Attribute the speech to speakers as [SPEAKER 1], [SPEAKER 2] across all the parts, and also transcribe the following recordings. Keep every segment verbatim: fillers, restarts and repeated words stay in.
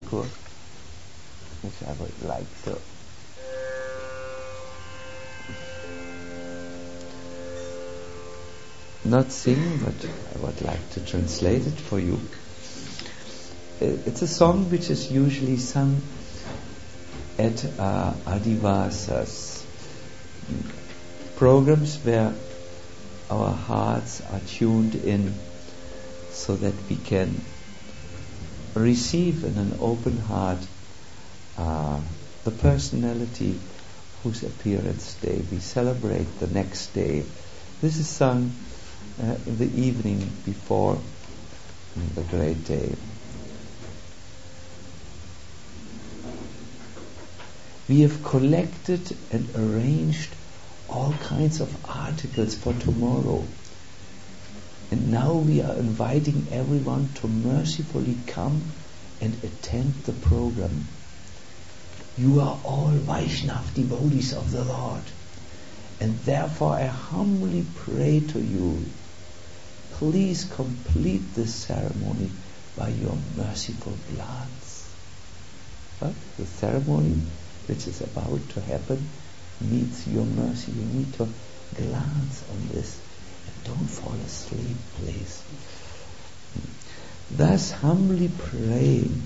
[SPEAKER 1] course, which I would like to not sing, but I would like to translate it for you. It's a song which is usually sung at uh, Adivasas, programs where our hearts are tuned in so that we can receive in an open heart uh, the personality whose appearance day we celebrate the next day. This is sung uh, in the evening before the great day. We have collected and arranged all kinds of articles for tomorrow. And now we are inviting everyone to mercifully come and attend the program. You are all Vaishnav devotees of the Lord. And therefore I humbly pray to you, please complete this ceremony by your merciful glance. But the ceremony which is about to happen needs your mercy. You need to glance on this and don't fall asleep, please. Thus humbly praying,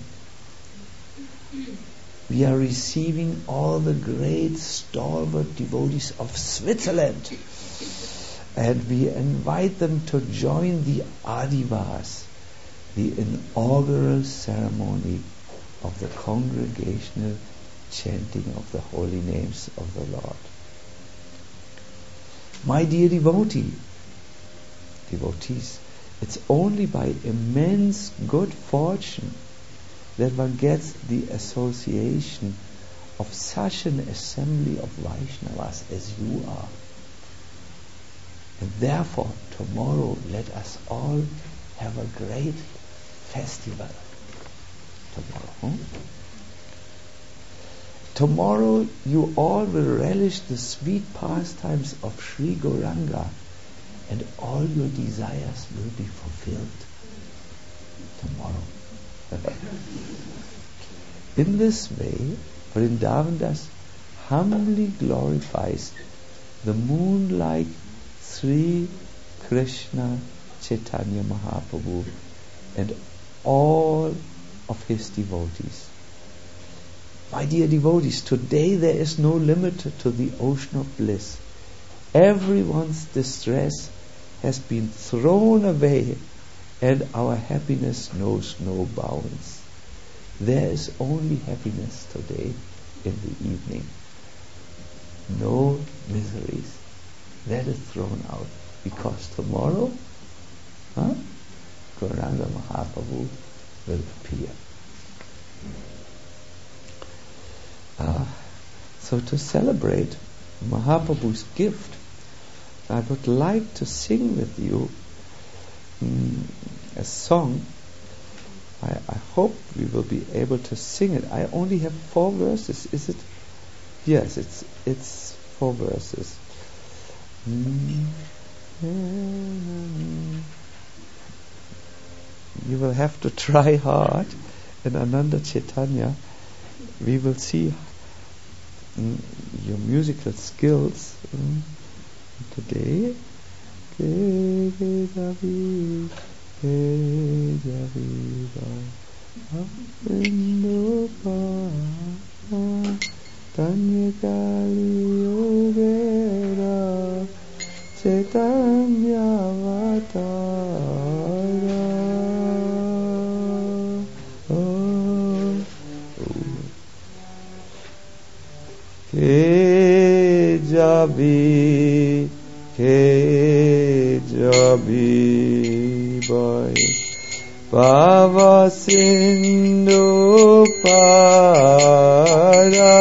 [SPEAKER 1] we are receiving all the great stalwart devotees of Switzerland, and we invite them to join the Adivas, the inaugural ceremony of the congregational chanting of the holy names of the Lord. My dear devotee, devotees, it's only by immense good fortune that one gets the association of such an assembly of Vaishnavas as you are. And therefore, tomorrow let us all have a great festival. Tomorrow, huh? Tomorrow you all will relish the sweet pastimes of Sri Gauranga, and all your desires will be fulfilled tomorrow. In this way, Vrindavan Das humbly glorifies the moon-like Sri Krishna Chaitanya Mahaprabhu and all of his devotees. My dear devotees, today there is no limit to the ocean of bliss. Everyone's distress has been thrown away, and our happiness knows no bounds. There is only happiness today in the evening. No miseries. That is thrown out, because tomorrow, huh, Gauranga Mahaprabhu will appear. Uh, so to celebrate Mahaprabhu's gift, I would like to sing with you um, a song. I, I hope we will be able to sing it. I only have four verses. Is it? Yes, it's it's four verses. Mm. You will have to try hard. In Ananda Chaitanya, we will see mm, your musical skills mm, today. Ke jabi, ke jabi boy, Bhava Sindhu para,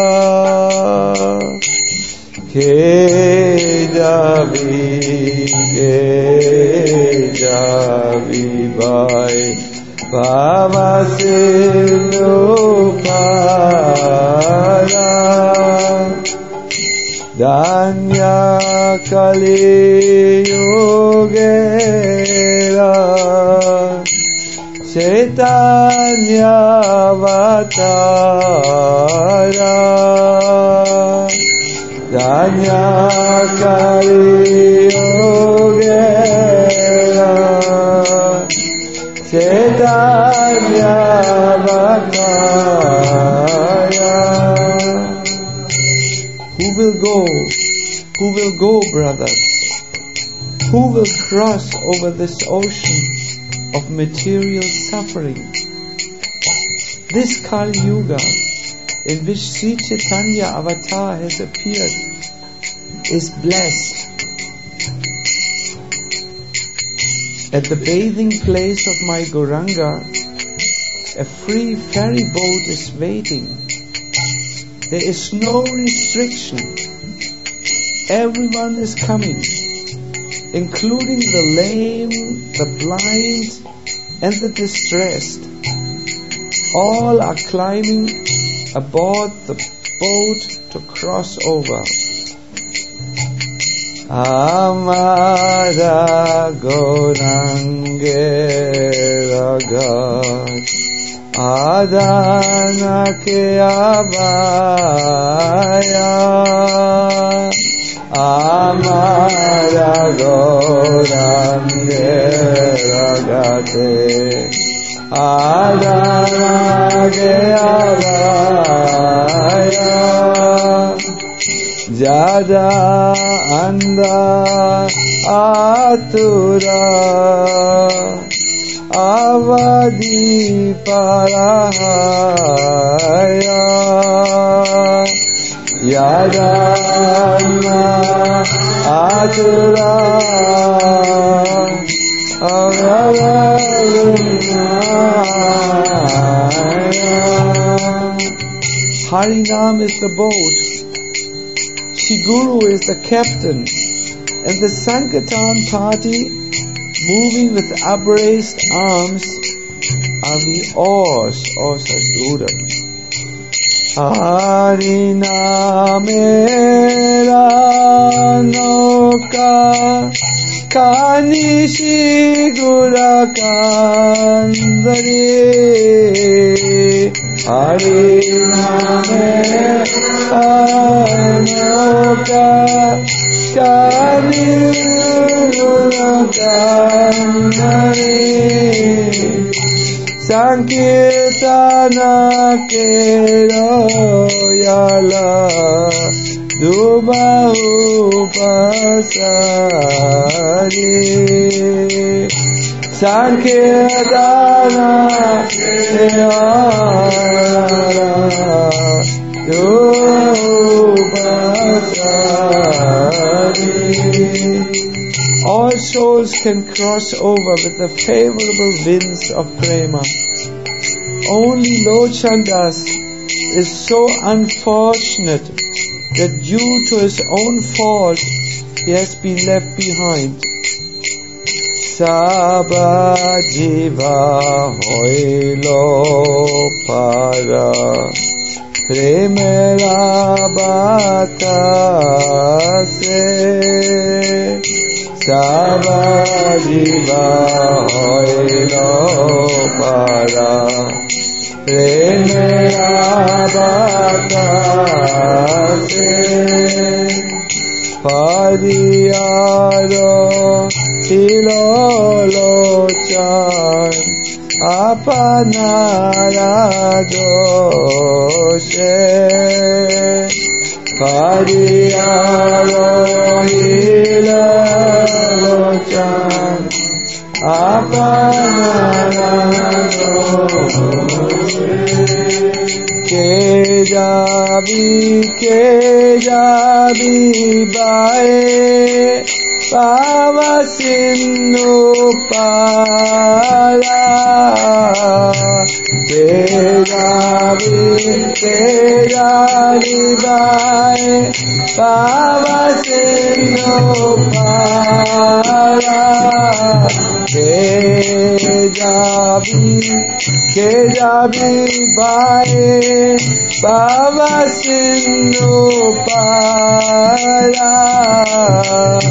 [SPEAKER 1] ke jabi, ke jabi boy, Bhava Sindhu para. Danya Kali Yogera Chaitanya Avatara Danya Kali Yogera Chaitanya Avatara. Who will go? Who will go, brothers? Who will cross over this ocean of material suffering? This Kali Yuga, in which Sri Chaitanya Avatar has appeared, is blessed. At the bathing place of my Gauranga, a free ferry boat is waiting. There is no restriction. Everyone is coming, including the lame, the blind, and the distressed. All are climbing aboard the boat to cross over. Amara Gaurange Ragat Adana Ke Abaya Amara Gaurange Ragate Adana Ke Abaya Jada Anda Atura Avadi Parahaya Yada Anda Atura Avadi Harinam is the boat, Guru is the captain, and the Sankirtan party, moving with upraised arms, are the oars or Sadhura. Harinamera noka kanishi gurakandari Harinamera noka kanishi gurakandari Sankirtana kero yala dubahu pasari Sankirtana kero yala dubahu pasari. All souls can cross over with the favorable winds of prema. Only Lord Chandas is so unfortunate that due to his own fault he has been left behind. Saba jiva hoilo para premera batase Saba jiva hoilo para premera batase Padiyaro hilolochan apanara doshe Padiyaro hilolochan apanara doshe Kejabi, kejabi bae, Baba Sinu Pala. Kejabi, kejabi bae, Baba Sinu Pala. Kejabi, kejabi bae, Baba Sinu Pala.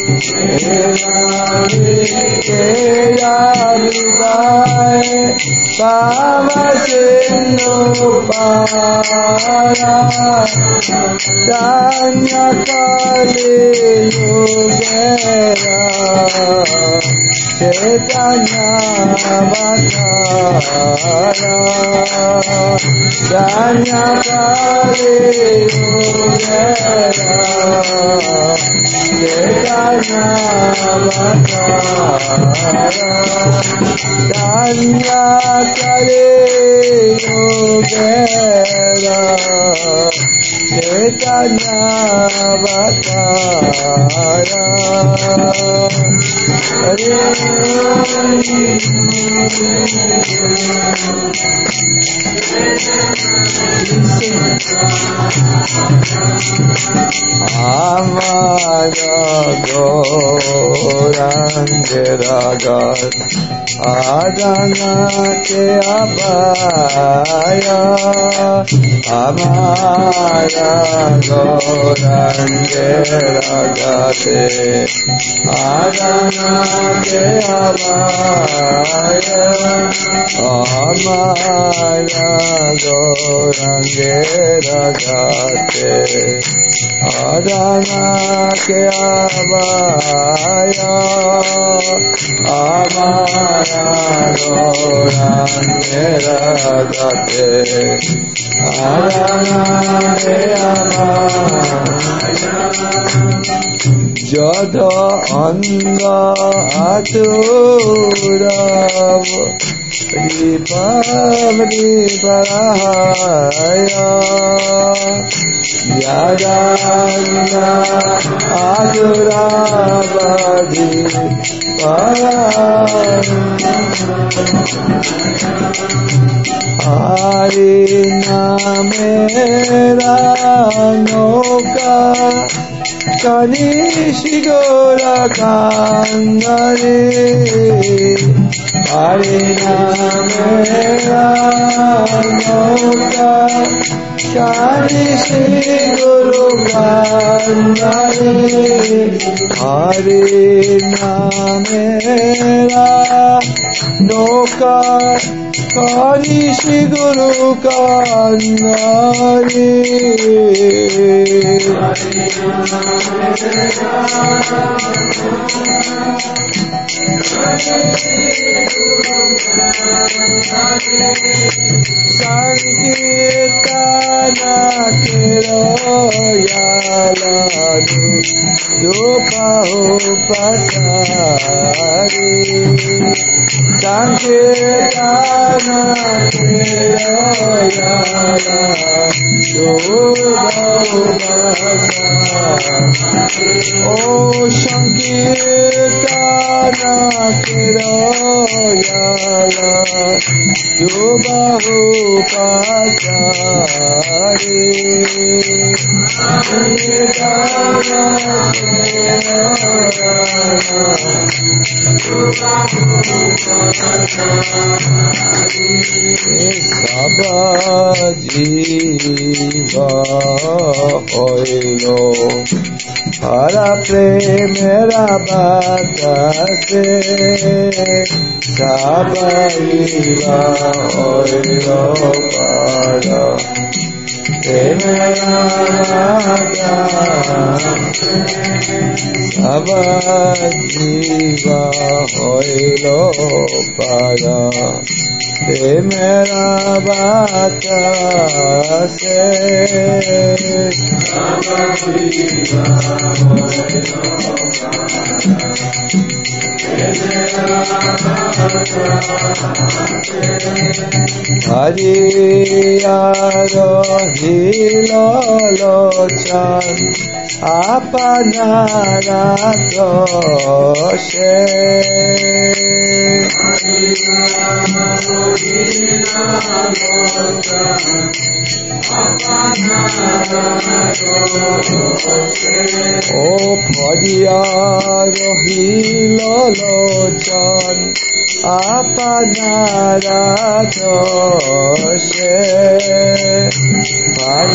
[SPEAKER 2] Apanara Toshe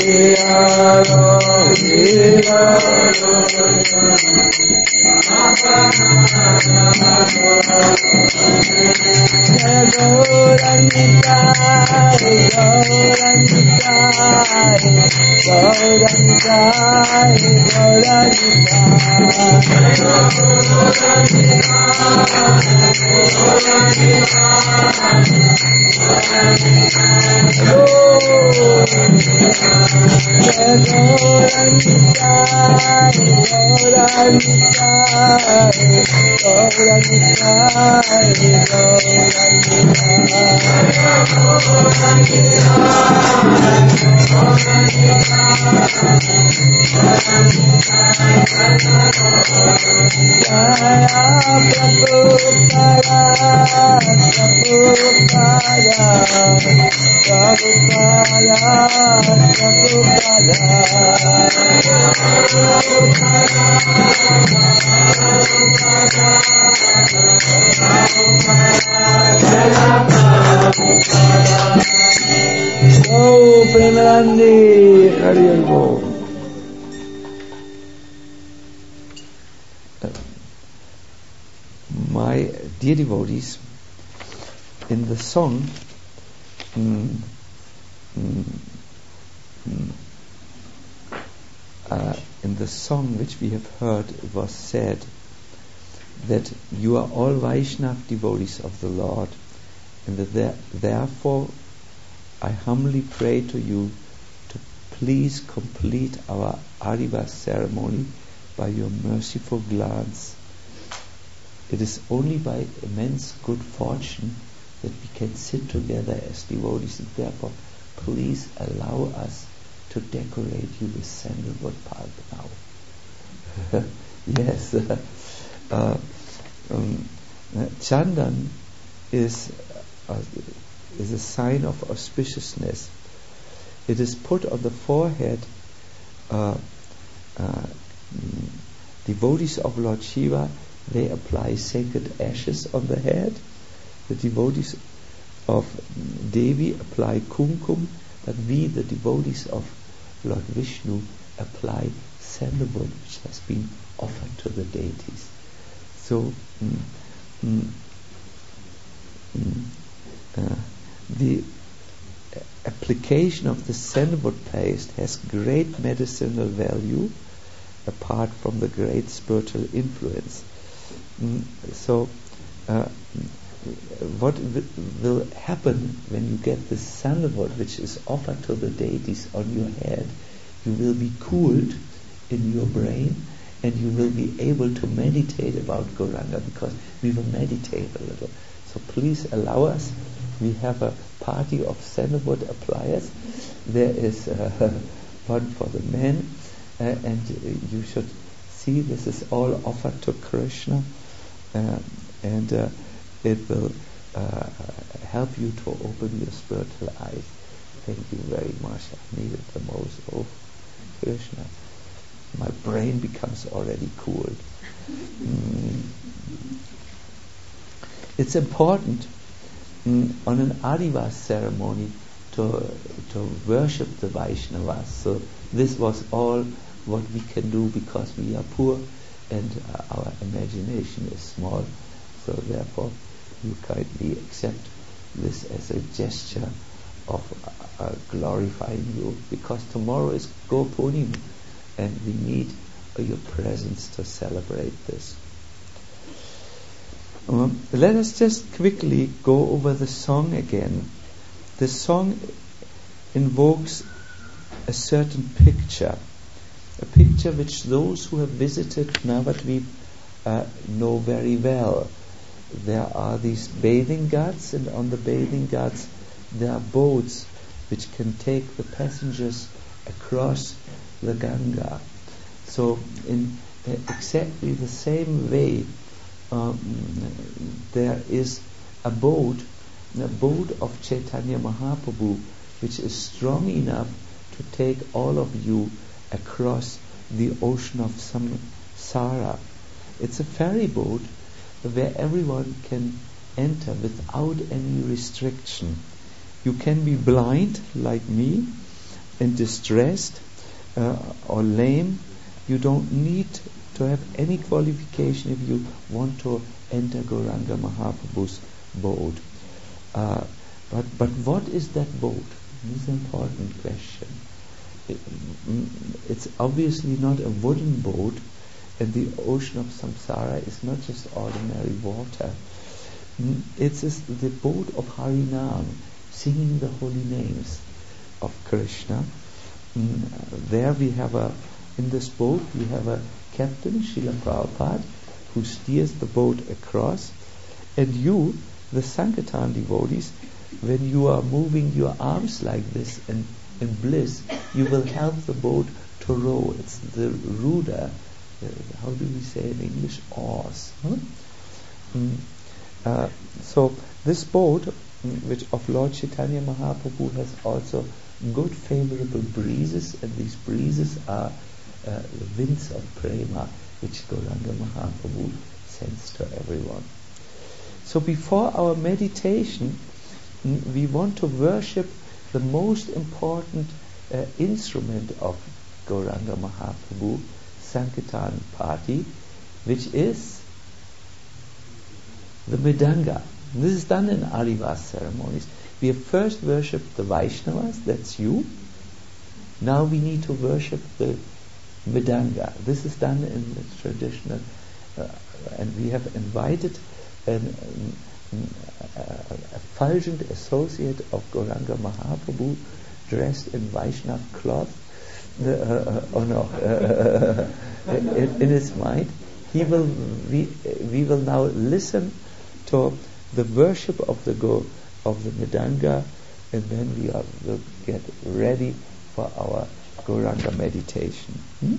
[SPEAKER 1] Oh, Premanandi, Hari Bo. My dear devotees, in the song, mm, mm, mm, uh, in the song which we have heard, it was said that you are all Vaishnav devotees of the Lord, and that there, therefore I humbly pray to you to please complete our Adivas ceremony by your merciful glance. It is only by immense good fortune that we can sit together as devotees, and therefore please allow us to decorate you with sandalwood pulp now. Yes, uh, uh, um, Chandan is uh, is a sign of auspiciousness. It is put on the forehead. Uh, uh, devotees of Lord Shiva, they apply sacred ashes on the head. The devotees of Devi apply kumkum, but we, the devotees of Lord Vishnu, apply sandalwood, which has been offered to the deities. So, mm, mm, mm, uh, the application of the sandalwood paste has great medicinal value, apart from the great spiritual influence. Mm, so, uh, what w- will happen when you get this sandalwood, which is offered to the deities, on your head? You will be cooled in your brain, and you will be able to meditate about Gauranga, because we will meditate a little. So please allow us. We have a party of sandalwood appliers. There is uh, one for the men, uh, and uh, you should see this is all offered to Krishna, uh, and uh, it will uh, help you to open your spiritual eyes. Thank you very much. I need it the most. Oh, Krishna. My brain becomes already cooled. Mm. It's important mm, on an Adivas ceremony to to worship the Vaishnavas. So this was all what we can do, because we are poor and uh, our imagination is small. So therefore, you kindly accept this as a gesture of uh, glorifying you, because tomorrow is Go Purnima, and we need uh, your presence to celebrate this. Um, let us just quickly go over the song again. The song invokes a certain picture, a picture which those who have visited Navadvip uh, know very well. There are these bathing ghats, and on the bathing ghats there are boats which can take the passengers across the Ganga. So in uh, exactly the same way, um, there is a boat, a boat of Chaitanya Mahaprabhu, which is strong enough to take all of you across the ocean of samsara. It's a ferry boat where everyone can enter without any restriction. You can be blind like me, and distressed uh, or lame, you don't need to have any qualification if you want to enter Gauranga Mahaprabhu's boat. Uh, but but what is that boat? This is an important question. It, it's obviously not a wooden boat, and the ocean of samsara is not just ordinary water. It's just the boat of Harinam, singing the holy names of Krishna. There we have a, in this boat we have a captain, Srila Prabhupada, who steers the boat across, and you, the Sankirtan devotees, when you are moving your arms like this in, in bliss, you will help the boat to row. It's the rudder, uh, how do we say in English, oars. Huh? Mm. Uh, so this boat, which of Lord Chaitanya Mahaprabhu, has also good favorable breezes, and these breezes are uh, the winds of prema, which Gauranga Mahaprabhu sends to everyone. So before our meditation, we want to worship the most important uh, instrument of Gauranga Mahaprabhu, Sankirtan party, which is the Mridanga. This is done in Arivas ceremonies. We have first worshipped the Vaishnavas, that's you. Now we need to worship the Mridanga. This is done in the traditional, uh, and we have invited an, an, a effulgent associate of Gauranga Mahaprabhu dressed in Vaishnav cloth. Uh, uh, oh no, uh, in, in his mind. He will. We, we will now listen to the worship of the go of the Mridanga, and then we are, will get ready for our Gauranga meditation. Hmm?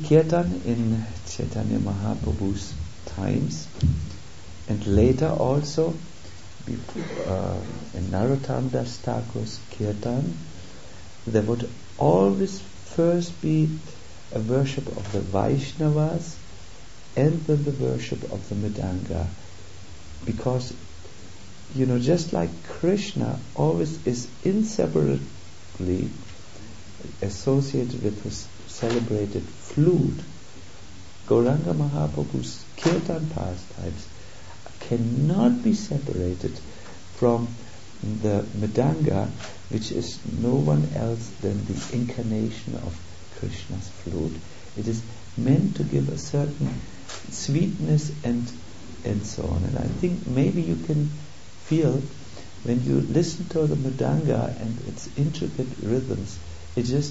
[SPEAKER 1] Kirtan in Chaitanya Mahaprabhu's times, and later also uh, in Narottam Das Thakur's Kirtan, there would always first be a worship of the Vaishnavas and then the worship of the Mridanga, because you know, just like Krishna always is inseparably associated with his celebrated flute, Gauranga Mahaprabhu's Kirtan pastimes cannot be separated from the Mridanga, which is no one else than the incarnation of Krishna's flute. It is meant to give a certain sweetness and and so on. And I think maybe you can feel when you listen to the Mridanga and its intricate rhythms, it just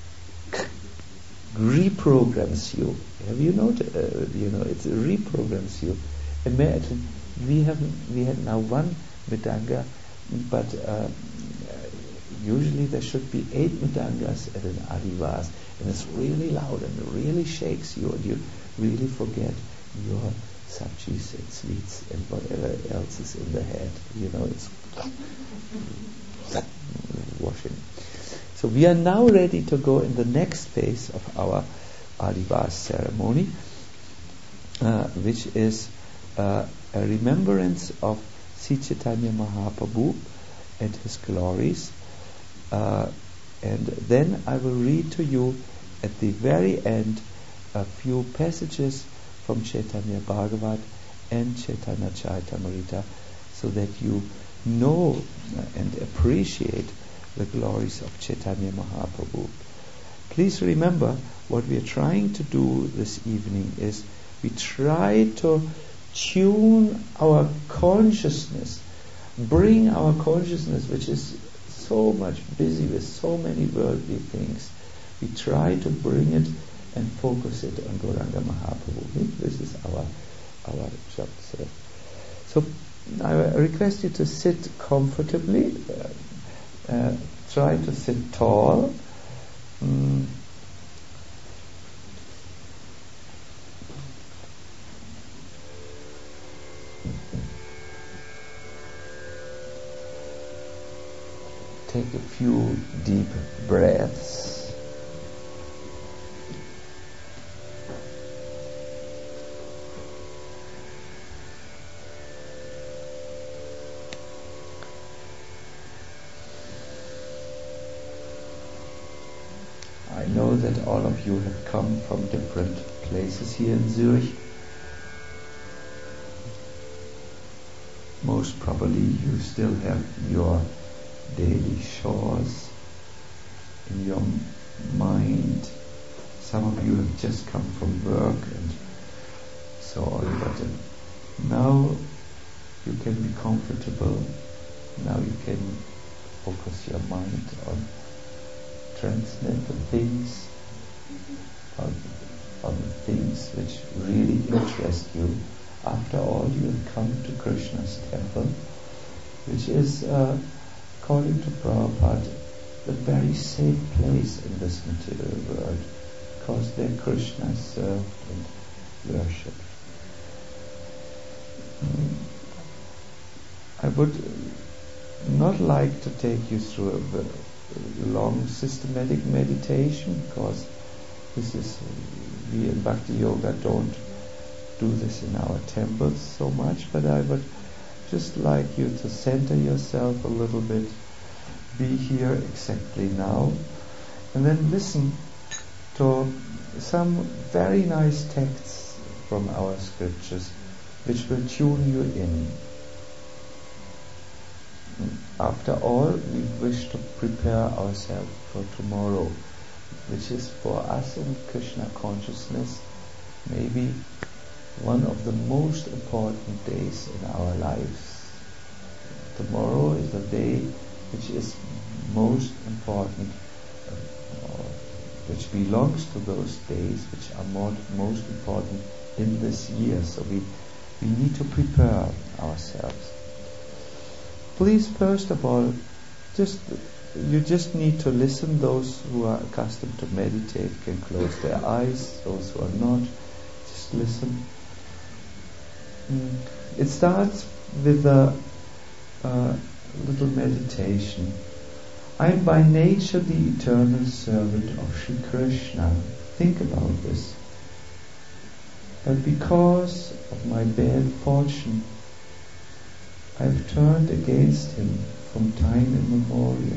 [SPEAKER 1] reprograms you. Have you noticed? Uh, you know, it reprograms you. Imagine we have we had now one Mridanga, but uh, usually there should be eight Mridangas at an Adivas, and it's really loud and it really shakes you, and you really forget your sabjis and sweets and whatever else is in the head. You know, it's washing. So we are now ready to go in the next phase of our Adivas ceremony, uh, which is uh, a remembrance of Sri Chaitanya Mahaprabhu and his glories. Uh, and then I will read to you at the very end a few passages from Chaitanya Bhagavat and Chaitanya Charitamrita, so that you know and appreciate the glories of Chaitanya Mahaprabhu. Please remember, what we are trying to do this evening is we try to tune our consciousness, bring our consciousness, which is so much busy with so many worldly things, we try to bring it and focus it on Gauranga Mahaprabhu. This is our our job. So, so I request you to sit comfortably. Uh, uh, try to sit tall. Mm. Take a few deep breaths. I know that all of you have come from different places here in Zurich. Most probably you still have your daily chores in your mind. Some of you have just come from work and so on, but uh, now you can be comfortable. Now you can focus your mind on transcendental things, on, on things which really interest you. After all, you have come to Krishna's temple, which is uh, according to Prabhupada, the very safe place in this material world, because there Krishna served and worshipped. Mm. I would not like to take you through a long systematic meditation, because this is, we in Bhakti Yoga don't do this in our temples so much, but I would just like you to center yourself a little bit, be here exactly now, and then listen to some very nice texts from our scriptures which will tune you in. After all, we wish to prepare ourselves for tomorrow, which is for us in Krishna consciousness maybe one of the most important days in our lives. Tomorrow is the day which is most important, uh, which belongs to those days which are more, most important in this year. So we, we need to prepare ourselves. Please, first of all, just you just need to listen. Those who are accustomed to meditate can close their eyes. Those who are not, just listen. Mm. It starts with a, a little meditation. I am by nature the eternal servant of Sri Krishna. Think about this. But because of my bad fortune, I have turned against him from time immemorial.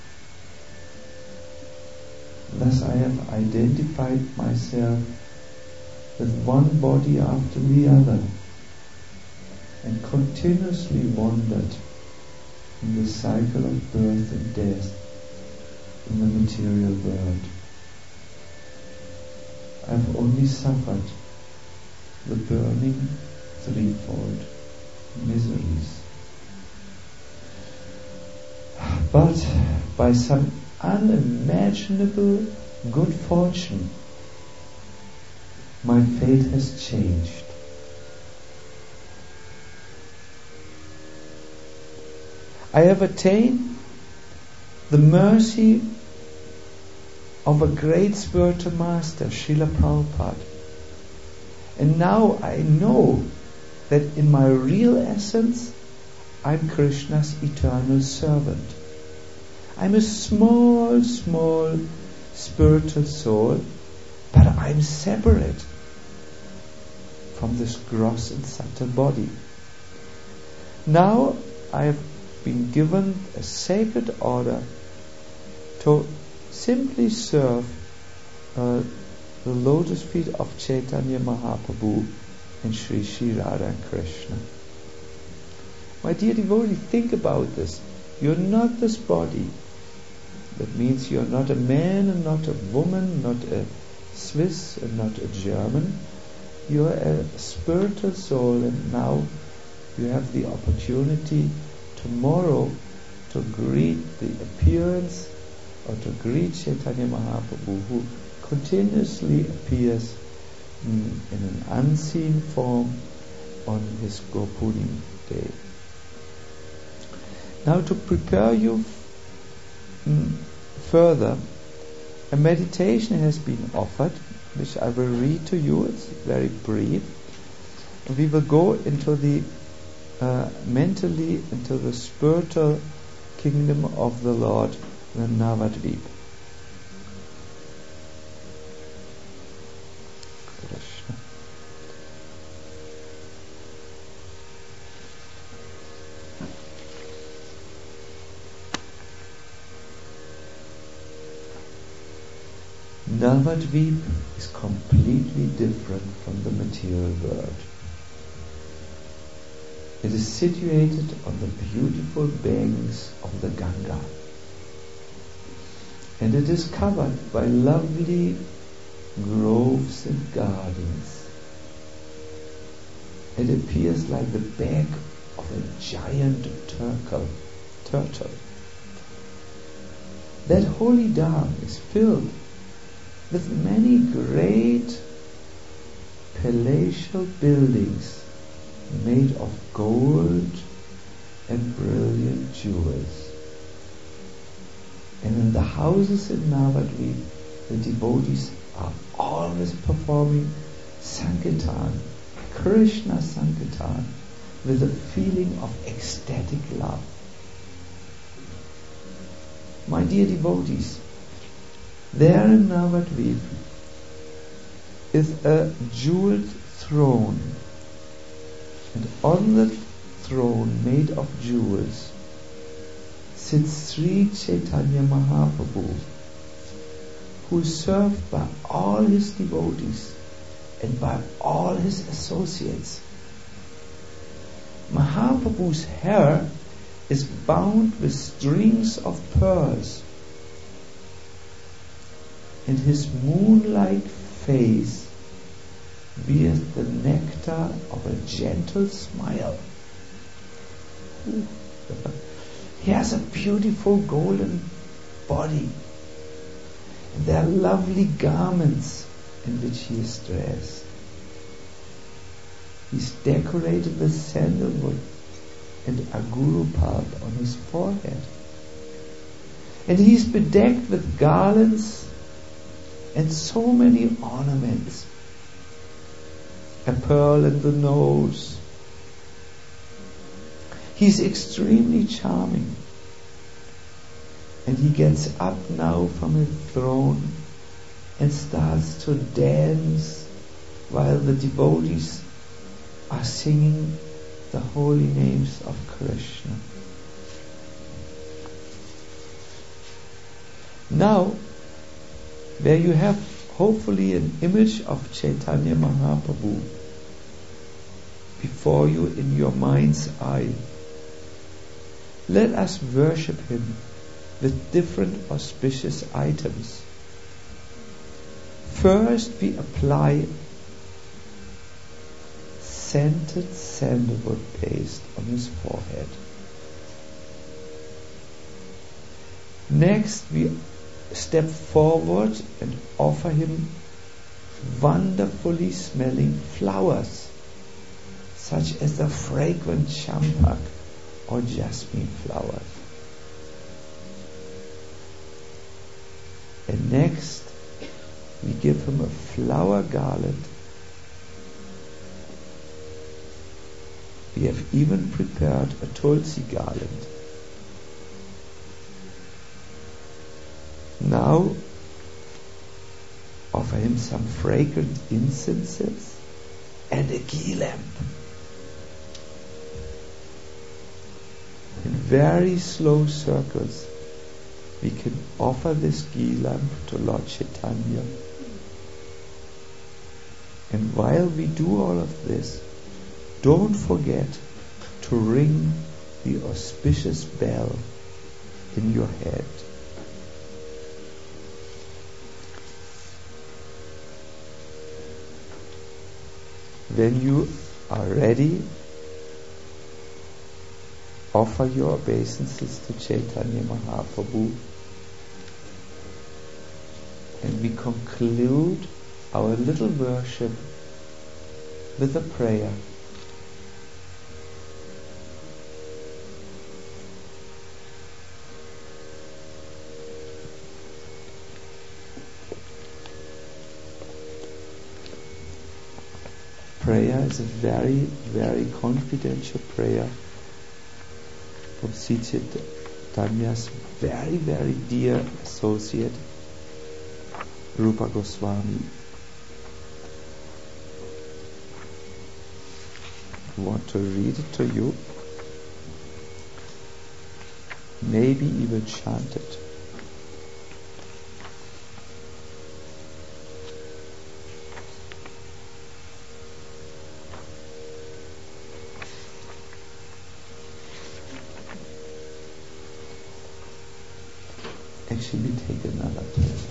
[SPEAKER 1] Thus I have identified myself with one body after the other and continuously wandered in the cycle of birth and death in the material world. I have only suffered the burning threefold miseries. But by some unimaginable good fortune, my fate has changed. I have attained the mercy of a great spiritual master, Srila Prabhupada. And now I know that in my real essence, I'm Krishna's eternal servant. I'm a small, small spiritual soul, but I'm separate from this gross and subtle body. Now I have been given a sacred order to simply serve uh, the lotus feet of Chaitanya Mahaprabhu and Sri Sri Radha Krishna. My dear devotee, think about this. You're not this body. That means you're not a man and not a woman, not a Swiss and not a German. You're a spiritual soul, and now you have the opportunity tomorrow to greet the appearance or to greet Chaitanya Mahaprabhu, who continuously appears in, in an unseen form on his Gopuni day. Now, to prepare you mm, further, a meditation has been offered, which I will read to you. It's very brief. We will go into the uh, mentally into the spiritual kingdom of the Lord, the Navadvip. Krishna. Navadvip is completely different from the material world. It is situated on the beautiful banks of the Ganga, and it is covered by lovely groves and gardens. It appears like the back of a giant turtle. turtle. That holy dham is filled with many great palatial buildings made of gold and brilliant jewels. And in the houses in Navadvip, the devotees are always performing Sankirtan, Krishna Sankirtan, with a feeling of ecstatic love. My dear devotees, there in Navadvip is a jeweled throne, and on the throne made of jewels sits Sri Chaitanya Mahaprabhu, who is served by all his devotees and by all his associates. Mahaprabhu's hair is bound with strings of pearls, and his moon-like face bears the nectar of a gentle smile. He has a beautiful golden body, and there are lovely garments in which he is dressed. He is decorated with sandalwood and aguru pulp on his forehead. And he's bedecked with garlands and so many ornaments. A pearl in the nose. He's extremely charming. And he gets up now from his throne and starts to dance while the devotees are singing the holy names of Krishna. Now, where you have hopefully an image of Chaitanya Mahaprabhu before you in your mind's eye, let us worship him with different auspicious items. First, we apply scented sandalwood paste on his forehead. Next, we step forward and offer him wonderfully smelling flowers, such as the fragrant champak or jasmine flowers. And next, we give him a flower garland. We have even prepared a tulsi garland. Now, offer him some fragrant incenses and a ghee lamp. In very slow circles, we can offer this ghee lamp to Lord Chaitanya. And while we do all of this, don't forget to ring the auspicious bell in your head. When you are ready, offer your obeisances to Chaitanya Mahaprabhu, and we conclude our little worship with a prayer. Prayer is a very, very confidential prayer from Sri Chaitanya's very, very dear associate, Rupa Goswami. I want to read it to you, maybe even chant it. Actually, take another prayer.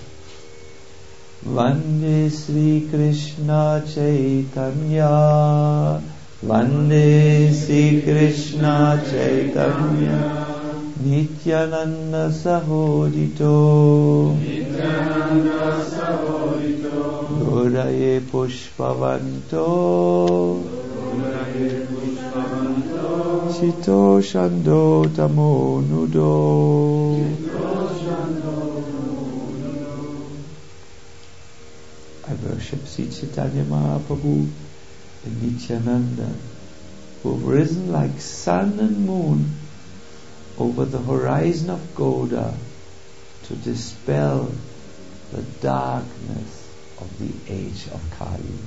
[SPEAKER 1] Vande Sri Krishna Chaitanya, Vande Sri Krishna Chaitanya, Nityananda Sahodito, Nityananda Sahodito, Gauraye Pushpavanto, Gauraye Pushpavanto, Chito Shando Tamo Nudo. I worship Sri Chaitanya Mahaprabhu and Nityananda, who have risen like sun and moon over the horizon of Gauda to dispel the darkness of the age of Kali.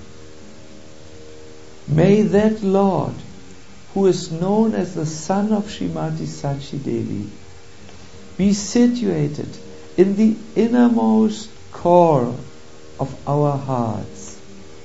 [SPEAKER 1] May that Lord, who is known as the son of Srimati Sachi Devi, be situated in the innermost core of our hearts.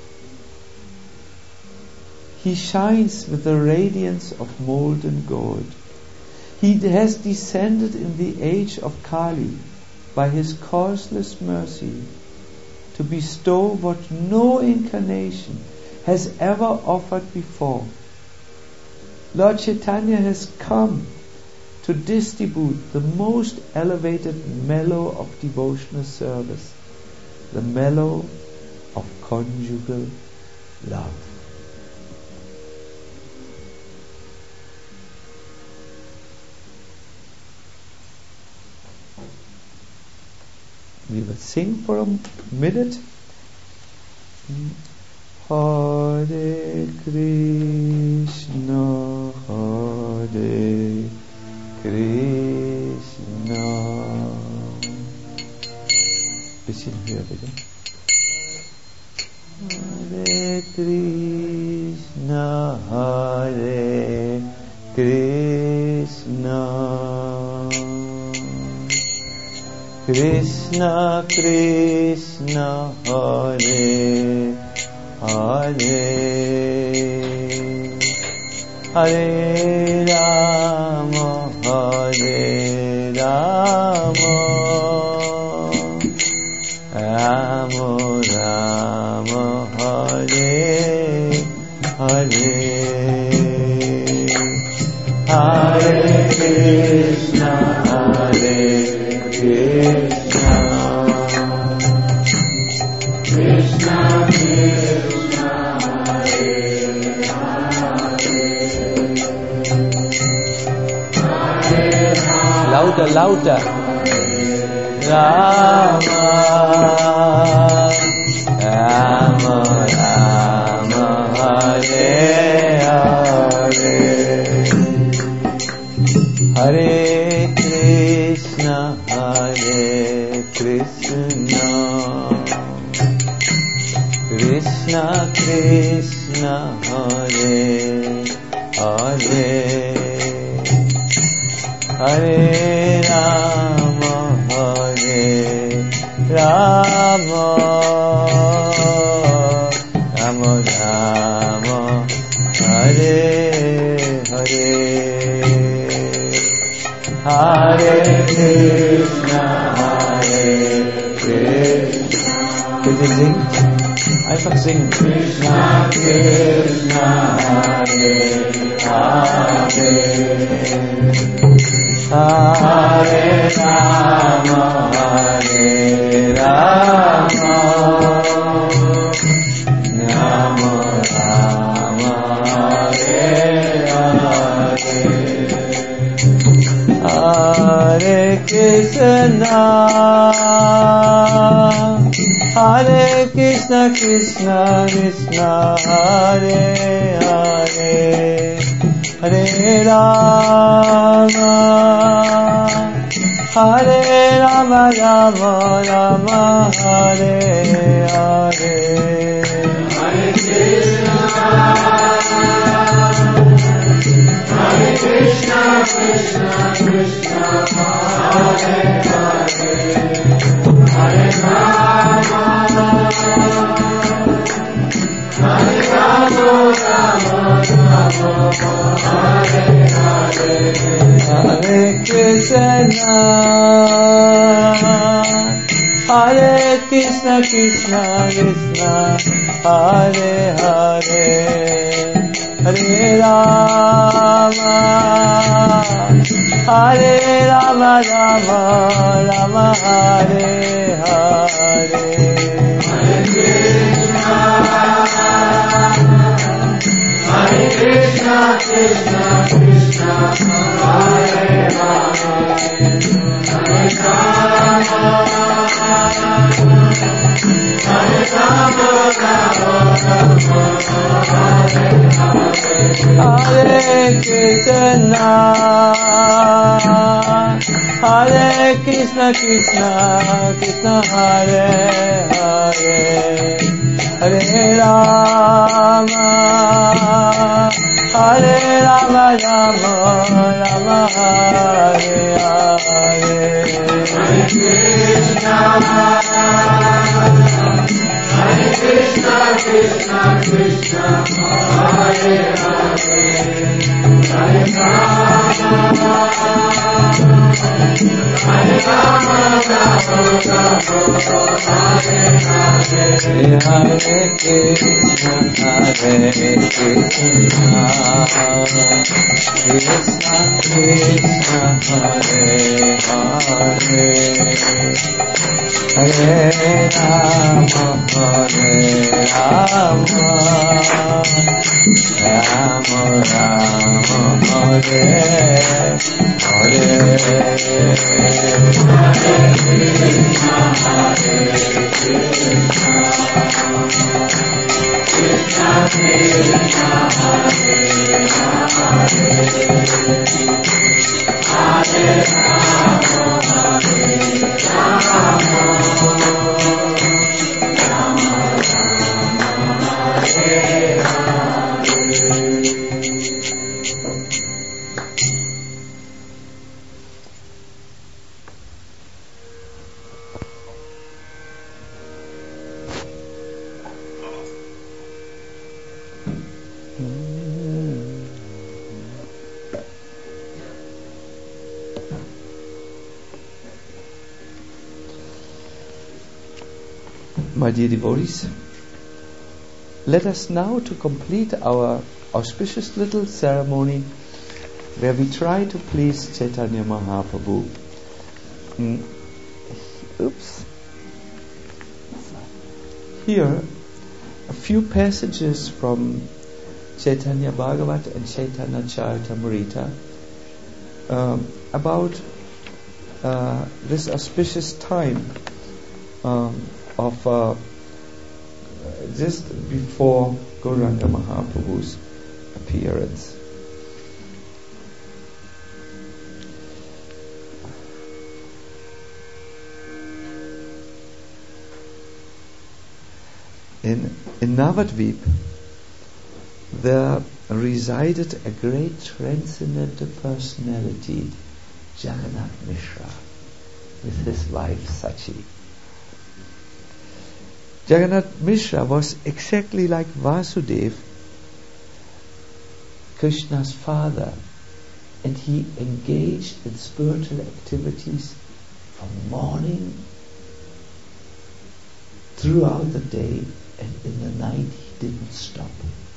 [SPEAKER 1] He shines with the radiance of molten gold. He has descended in the age of Kali by his causeless mercy to bestow what no incarnation has ever offered before. Lord Chaitanya has come to distribute the most elevated mellow of devotional service, the mellow of conjugal love. we will sing for a minute. Hare Krishna, Hare Krishna. Bisschen höher bitte. Hare Krishna, Hare Krishna, Krishna Krishna, Hare Hare, Hare Rama, Hare Rama, Rama Rama, Hare Hare, Hare Krishna, Hare Krishna, Krishna Krishna, Hare Hare, lauter, lauter, Rama, Rama Rama, Hare Hare, Hare Krishna, Hare Krishna, Krishna Krishna, Hare Hare, Hare Rama, Hare Rama, Rama Rama, Hare Hare, Hare Krishna, Hare Krishna. Bitte singt. Einfach singen. Krishna, Krishna, Hare Hare, Hare Rama, Hare Rama, Rama Rama, Hare Hare, Hare Krishna, Hare Krishna, Krishna Krishna, Hare Hare, Hare Rama, Hare Rama, Rama Rama, Hare Hare, Hare Krishna, Hare Krishna, Krishna Krishna, Hare Hare, Hare Rama, Hare Rama, Rama Rama, Hare Hare, Hare Krishna, Hare Krishna, Krishna Krishna, Hare Hare, Hare Rama, Hare Rama, Rama Rama, Hare Hare, Hare Krishna, Hare Krishna, Krishna Krishna, Hare Hare, Hare Rama, Hare Rama, Rama Rama, Hare Hare, Hare Krishna, Hare Krishna, Krishna Krishna, Hare Hare, Hare Rama, Hare Rama, Rama Rama, Hare Hare, Hare Krishna, Hare Krishna, Krishna Krishna, Hare Hare, Hare Rama, Hare Rama, Rama Rama, Hare Hare. My dear devotees, let us now to complete our auspicious little ceremony where we try to please Chaitanya Mahaprabhu. Mm. Oops. Here, a few passages from Chaitanya Bhagavat and Chaitanya Charitamrita um, about uh, this auspicious time um, of uh, just before Gauranga Mahaprabhu's appearance. In, in Navadvip, there resided a great transcendental personality, Jagannath Mishra, with his wife Sachi. Jagannath Mishra was exactly like Vasudeva, Krishna's father, and he engaged in spiritual activities from morning throughout the day, and in the night he didn't stop.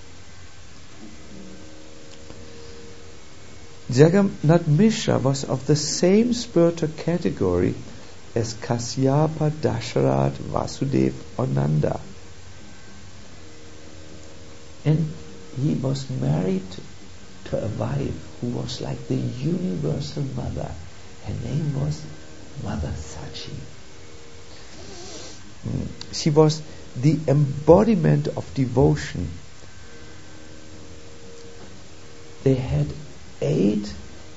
[SPEAKER 1] Jagannath Mishra was of the same spiritual category as Kasyapa, Dasharat, Vasudeva or Nanda. And he was married to a wife who was like the universal mother. Her name was Mother Sachi. She was the embodiment of devotion. They had eight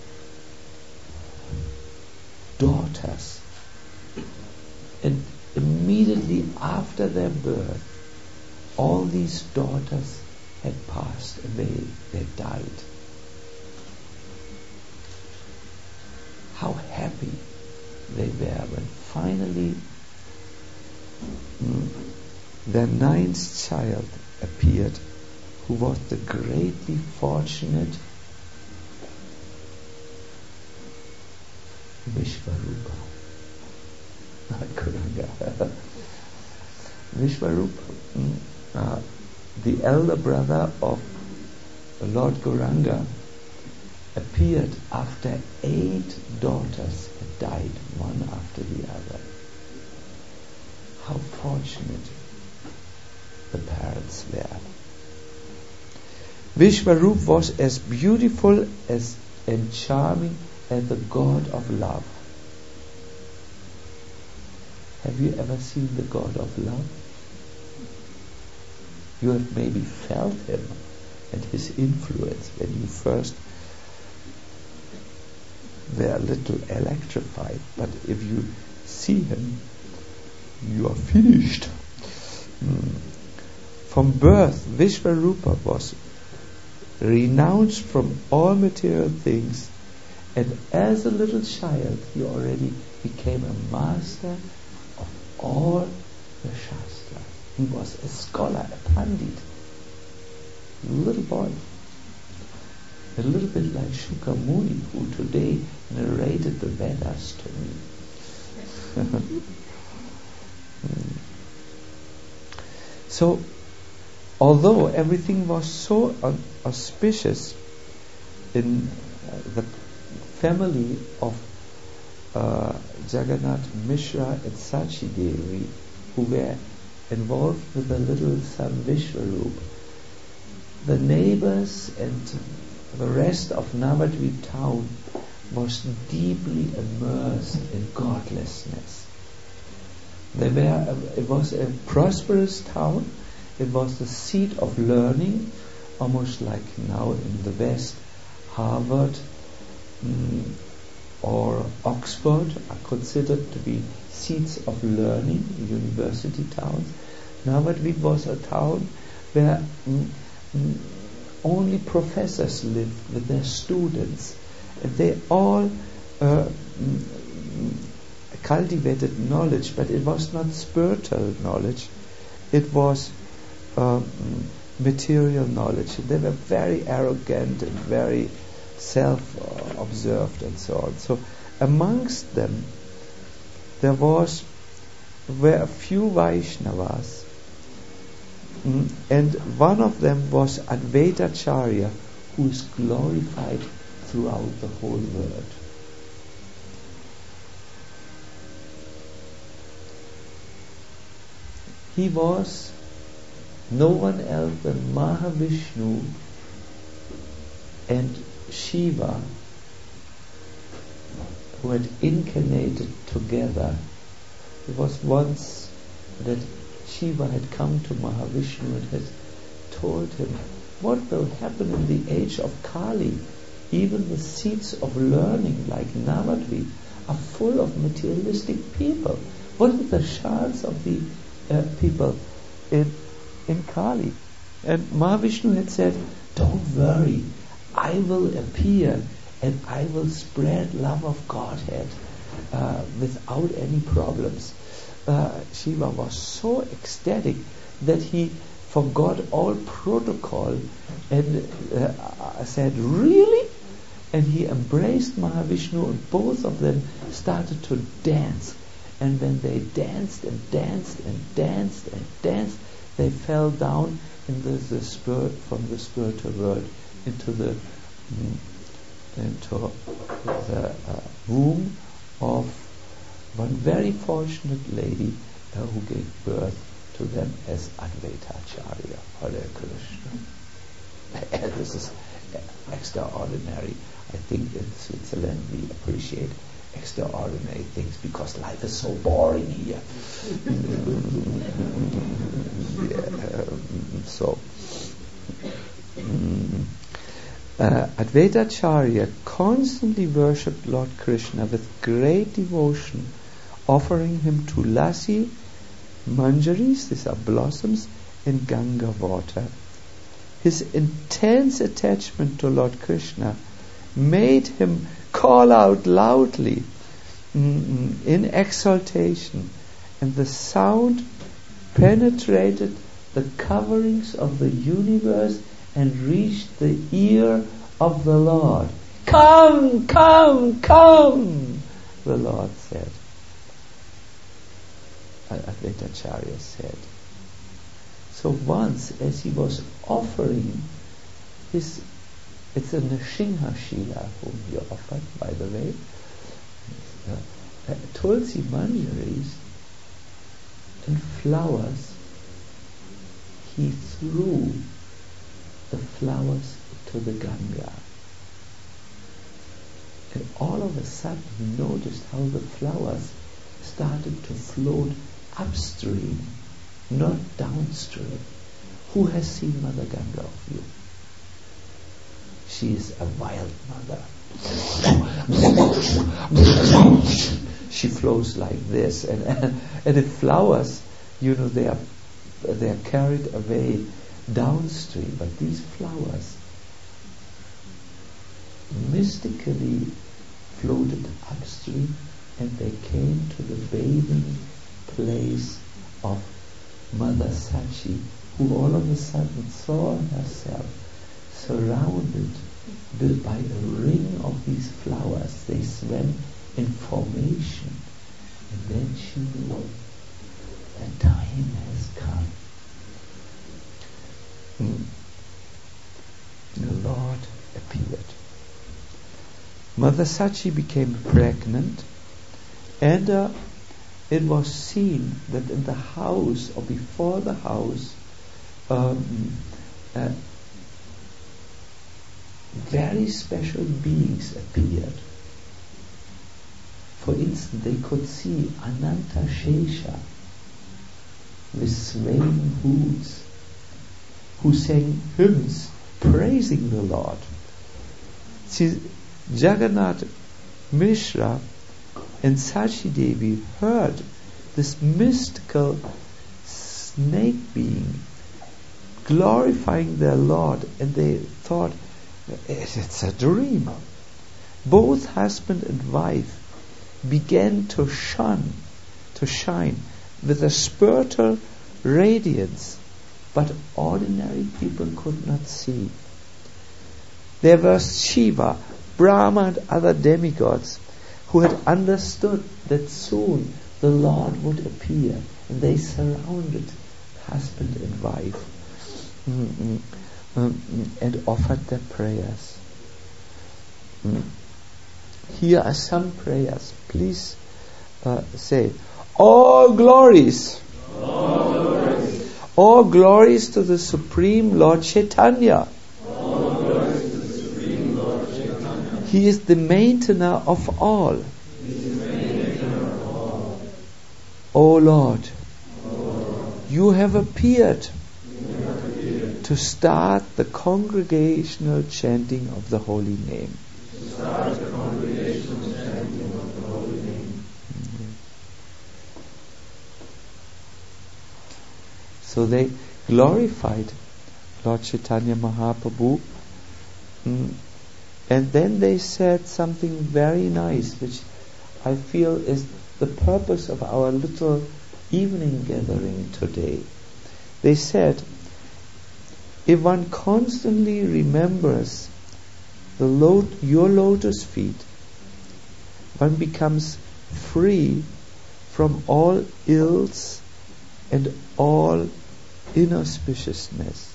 [SPEAKER 1] daughters. And immediately after their birth, all these daughters had passed away, they died. How happy they were when finally mm, their ninth child appeared, who was the greatly fortunate Vishvarupa. Vishvarupa, mm, uh, the elder brother of Lord Gauranga, appeared after eight daughters had died, one after the other. How fortunate the parents were. Vishvarupa was as beautiful as and charming as the god of love. Have you ever seen the god of love? You have maybe felt him and his influence when you first were a little electrified, but if you see him, you are finished. Mm. From birth, Vishvarupa was renounced from all material things, and as a little child he already became a master of all the Shastra. He was a scholar, a pandit, a little boy, a little bit like Shuka Muni, who today narrated the Vedas to me. So, although everything was so uh, auspicious in uh, the family of uh, Jagannath Mishra and Sachi Devi, who were involved with the little son Vishwarup, the neighbors and the rest of Navadvip town was deeply immersed in godlessness. They were, it was a prosperous town. It was the seat of learning, almost like now in the West, Harvard mm, or Oxford are considered to be seats of learning, university towns. Navadvip was a town where mm, mm, only professors lived with their students, and they all uh, mm, cultivated knowledge, but it was not spiritual knowledge. It was um, material knowledge. They were very arrogant and very self-observed and so on. So amongst them there was were a few Vaishnavas, mm, and one of them was Advaitacharya, who is glorified throughout the whole world. He was no one else than Mahavishnu and Shiva, who had incarnated together. It was once that Shiva had come to Mahavishnu and had told him what will happen in the age of Kali. Even the seats of learning like Navadvip are full of materialistic people. What are the chance of the uh, people in in Kali? And Mahavishnu had said, don't worry, I will appear and I will spread love of Godhead uh, without any problems. Uh, Shiva was so ecstatic that he forgot all protocol and uh, said, really? And he embraced Mahavishnu, and both of them started to dance. And when they danced and danced and danced and danced, they fell down in the, the spirit from the spiritual world into the mm, into the uh, womb of one very fortunate lady uh, who gave birth to them as Advaitacharya. Hare Krishna. And this is extraordinary. I think in Switzerland we appreciate extraordinary things because life is so boring here. yeah, so mm, uh, Advaitacharya constantly worshipped Lord Krishna with great devotion, offering him tulasi, manjaris, these are blossoms, and Ganga water. His intense attachment to Lord Krishna made him call out loudly mm, in exaltation, and the sound penetrated the coverings of the universe and reached the ear of the Lord. Come, come, come, the Lord said. Advaitacharya said. So once, as he was offering his, it's a Nrsimha Shila whom he offered, by the way, uh, uh, Tulsi manjaris and flowers, he threw the flowers to the Ganga. And all of a sudden he noticed how the flowers started to float upstream, not downstream. Who has seen Mother Ganga of you? She is a wild mother. She flows like this, and and, and the flowers, you know, they are they are carried away downstream, but these flowers mystically floated upstream, and they came to the bathing place of Mother Sachi, who all of a sudden saw herself surrounded by a ring of these flowers. They swam in formation, and then she knew the time has come. Mother Sachi became pregnant, and uh, it was seen that in the house, or before the house, um, uh, very special beings appeared. For instance, they could see Ananta Shesha with swaying hooves, who sang hymns praising the Lord. See, Jagannath Mishra and Sachi Devi heard this mystical snake being glorifying their Lord, and they thought, it's a dream. Both husband and wife began to shine, to shine with a spiritual radiance, but ordinary people could not see. There was Shiva, Brahma and other demigods who had understood that soon the Lord would appear, and they surrounded husband and wife mm-hmm. um, and offered their prayers. Mm. Here are some prayers. Please uh, say, all glories, all glories, all glories to the Supreme Lord Chaitanya.
[SPEAKER 2] All glories to the Supreme Lord Chaitanya.
[SPEAKER 1] He is the maintainer of all.
[SPEAKER 2] He is the maintainer of all.
[SPEAKER 1] O Lord,
[SPEAKER 2] O Lord,
[SPEAKER 1] you have appeared,
[SPEAKER 2] you have appeared
[SPEAKER 1] to start the congregational chanting of the holy name.
[SPEAKER 2] to start the congregational chanting of the holy name.
[SPEAKER 1] So they glorified Lord Chaitanya Mahaprabhu, mm, and then they said something very nice, which I feel is the purpose of our little evening gathering today. They said, if one constantly remembers the lot- your lotus feet, one becomes free from all ills and all inauspiciousness.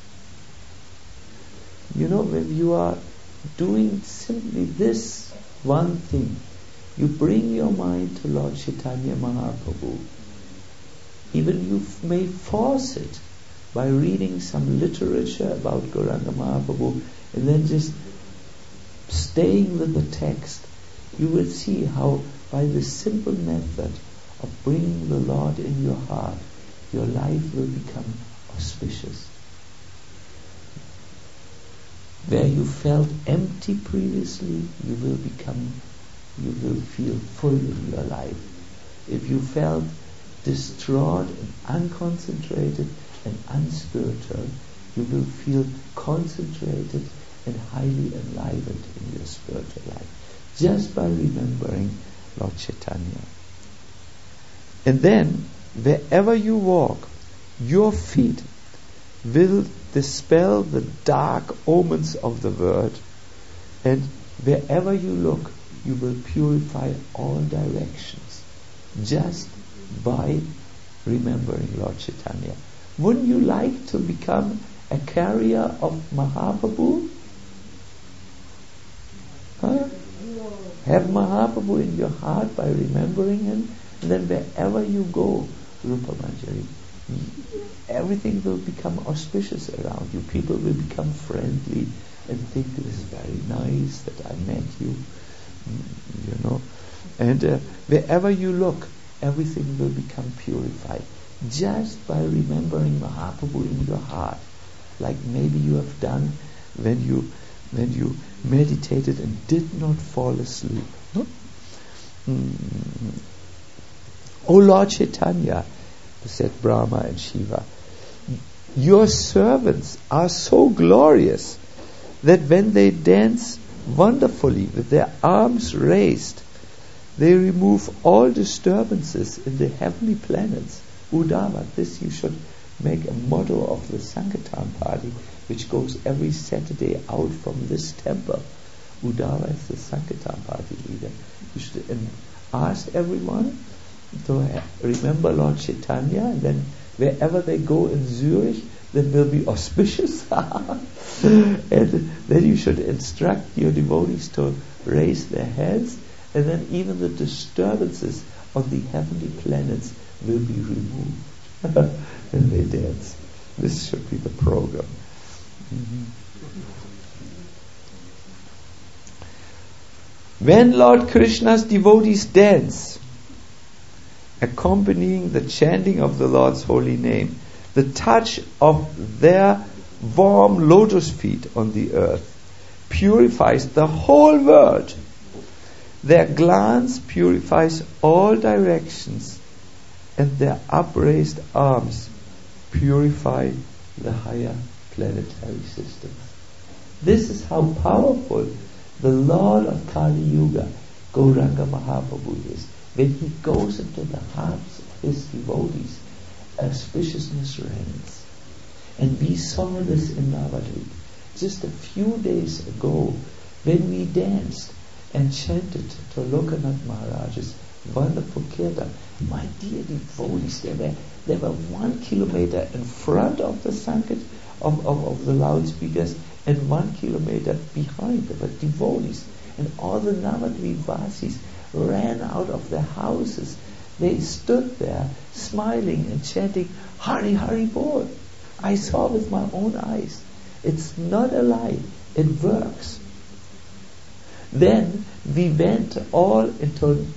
[SPEAKER 1] You know, when you are doing simply this one thing, you bring your mind to Lord Chaitanya Mahaprabhu. Even you f- may force it by reading some literature about Gauranga Mahaprabhu, and then just staying with the text. You will see how by this simple method of bringing the Lord in your heart, your life will become auspicious. Where you felt empty previously, you will become, you will feel full in your life. If you felt distraught and unconcentrated and unspiritual, you will feel concentrated and highly enlivened in your spiritual life, just by remembering Lord Chaitanya. And then, wherever you walk, your feet will dispel the dark omens of the world, and wherever you look, you will purify all directions, just by remembering Lord Chaitanya. Wouldn't you like to become a carrier of Mahaprabhu? Huh? Have Mahaprabhu in your heart by remembering him, and then wherever you go, Rupa Manjari, everything will become auspicious around you. People will become friendly and think this is very nice that I met you, you know. And uh, wherever you look, everything will become purified, just by remembering Mahaprabhu in your heart, like maybe you have done when you when you meditated and did not fall asleep. No? Mm. O Lord Chaitanya, said Brahma and Shiva, your servants are so glorious that when they dance wonderfully with their arms raised, they remove all disturbances in the heavenly planets. Uddhava, this you should make a motto of the Sankirtan party, which goes every Saturday out from this temple. Uddhava is the Sankirtan party leader. You should um, ask everyone to ha- remember Lord Chaitanya, and then wherever they go in Zurich, then will be auspicious. And then you should instruct your devotees to raise their hands, and then even the disturbances on the heavenly planets will be removed. And they dance. This should be the program. Mm-hmm. When Lord Krishna's devotees dance, accompanying the chanting of the Lord's holy name, the touch of their warm lotus feet on the earth purifies the whole world. Their glance purifies all directions, and their upraised arms purify the higher planetary systems. This is how powerful the Lord of Kali Yuga, Gauranga Mahaprabhu, is. When he goes into the hearts of his devotees, auspiciousness reigns. And we saw this in Navadvip just a few days ago when we danced and chanted to Lokanath Maharaj's wonderful kirtan. My dear devotees, they were, they were one kilometer in front of the Sanket of, of, of the loudspeakers and one kilometer behind. There were devotees. And all the Navadvip Vasis ran out of their houses. They stood there smiling and chanting Hari Hari Bol. I saw with my own eyes. It's not a lie. It works. Then we went all into,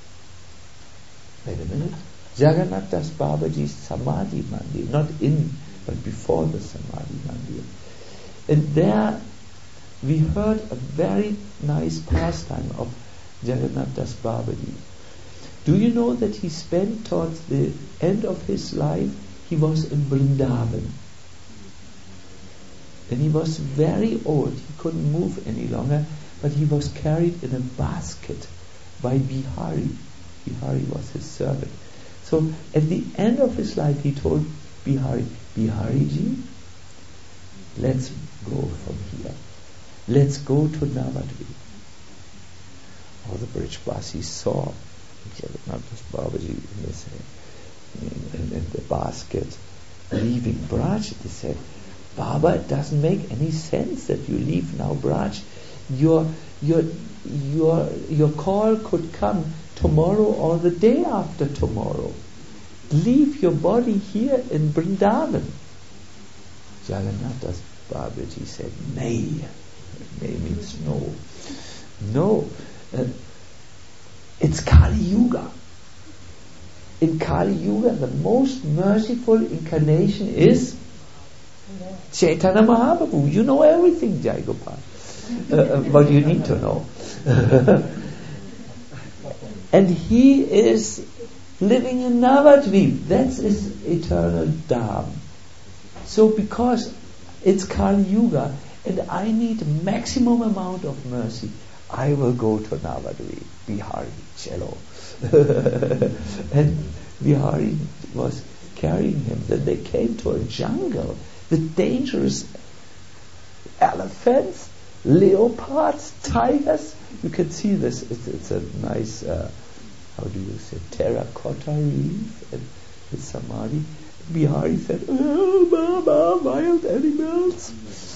[SPEAKER 1] wait a minute, Jagannath Das Babaji's Samadhi Mandir, not in, but before the Samadhi Mandir. And there we heard a very nice pastime of Jagannath Das Babaji. Do you know that he spent towards the end of his life, he was in Vrindavan. And he was very old, he couldn't move any longer, but he was carried in a basket by Bihari. Bihari was his servant. So at the end of his life he told Bihari, Bihari-ji, let's go from here. Let's go to Navadvip. All the Brijvasis saw Jagannath Babaji in, this, in, in the basket leaving Braj. They said, Baba, it doesn't make any sense that you leave now Braj. Your, your, your, your call could come tomorrow or the day after tomorrow. Leave your body here in Vrindavan. Jagannath Babaji said, Nay. Nay means no. No. Uh, it's Kali Yuga. In Kali Yuga, the most merciful incarnation is Chaitanya Mahaprabhu. You know everything, Jai Gopal. Uh, what you need to know. And he is living in Navadvip. That's his eternal Dham. So because it's Kali Yuga and I need maximum amount of mercy, I will go to Navadvip. Bihari, cello. And Bihari was carrying him. Then they came to a jungle with dangerous elephants, leopards, tigers. You can see this. It's, it's a nice, uh, how do you say, terracotta relief and with Samadhi. Bihari said, oh, Baba, wild animals.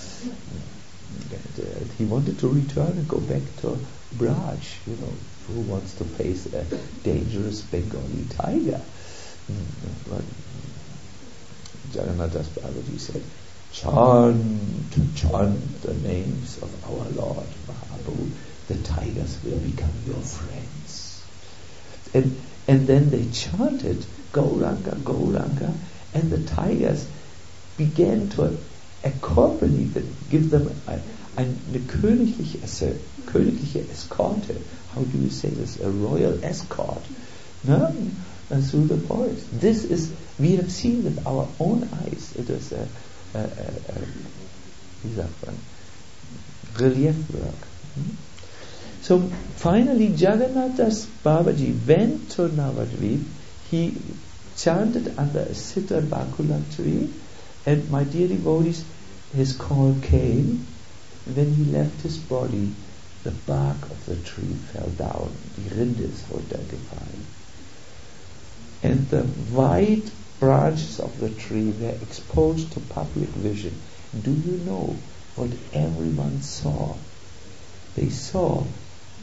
[SPEAKER 1] And, uh, he wanted to return and go back to Braj. You know, who wants to face a dangerous Bengali tiger? Mm, but Jagannath Das Babaji said, chant, chant the names of our Lord Mahaprabhu. The tigers will become your friends. And and then they chanted Gauranga, Gauranga, and the tigers began to accompany them, give them a, eine königliche, a königliche Eskorte. How do you say this? A royal escort. No? And through the forest. This is, we have seen with our own eyes. It is a, a, a, a wie sagt man, relief work. Hmm? So finally Jagannath Das Babaji went to Navadvip. He chanted under a Siddha Bakula tree, and my dear devotees, his call came. When he left his body, the bark of the tree fell down. Die Rinde ist runtergefallen. And the white branches of the tree were exposed to public vision. Do you know what everyone saw? They saw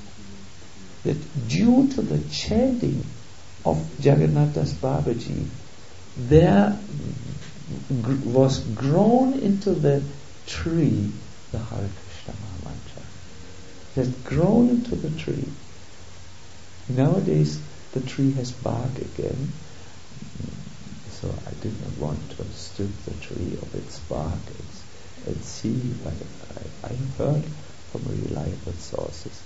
[SPEAKER 1] that due to the chanting of Jagannath Das Babaji, there g- was grown into the tree the Hare Krishna Mahamantra. It has grown into the tree. Nowadays the tree has bark again, so I did not want to strip the tree of its bark and, and see, but I, I heard from reliable sources.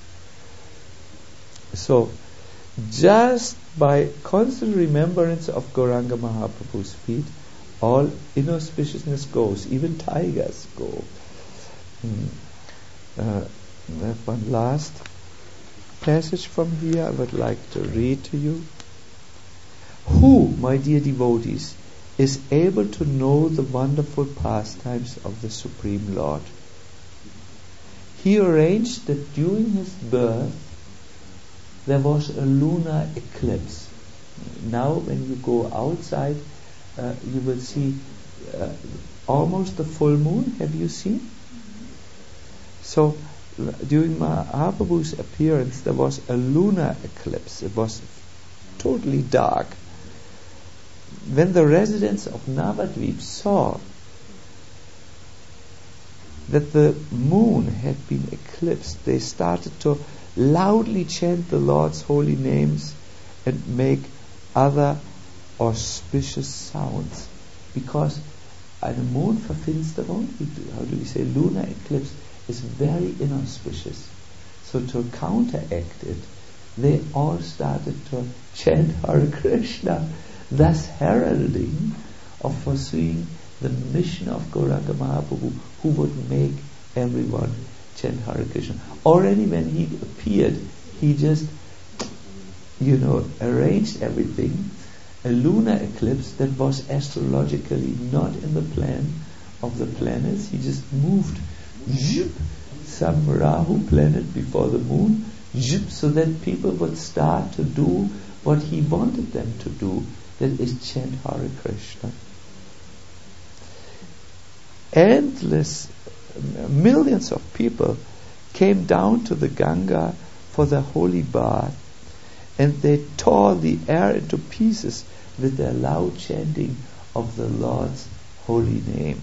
[SPEAKER 1] So, just by constant remembrance of Gauranga Mahaprabhu's feet, all inauspiciousness goes, even tigers go. Hmm. Uh, I have one last passage from here I would like to read to you. Who, my dear devotees, is able to know the wonderful pastimes of the Supreme Lord? He arranged that during his birth there was a lunar eclipse. Now when you go outside, uh, you will see uh, almost the full moon. Have you seen? So uh, during Mahaprabhu's appearance there was a lunar eclipse. It was totally dark. When the residents of Navadvip saw that the moon had been eclipsed, they started to loudly chant the Lord's holy names and make other auspicious sounds. Because eine Mondverfinsterung, how do we say, lunar eclipse, is very inauspicious. So to counteract it, they all started to chant Hare Krishna, thus heralding of pursuing the mission of Gauranga Mahaprabhu, who would make everyone chant Hare Krishna. Already when he appeared, he just, you know, arranged everything. A lunar eclipse that was astrologically not in the plan of the planets. He just moved zhup, some Rahu planet before the moon, zhup, so that people would start to do what he wanted them to do, that is chant Hare Krishna. Endless millions of people came down to the Ganga for the holy bath, and they tore the air into pieces with their loud chanting of the Lord's holy name.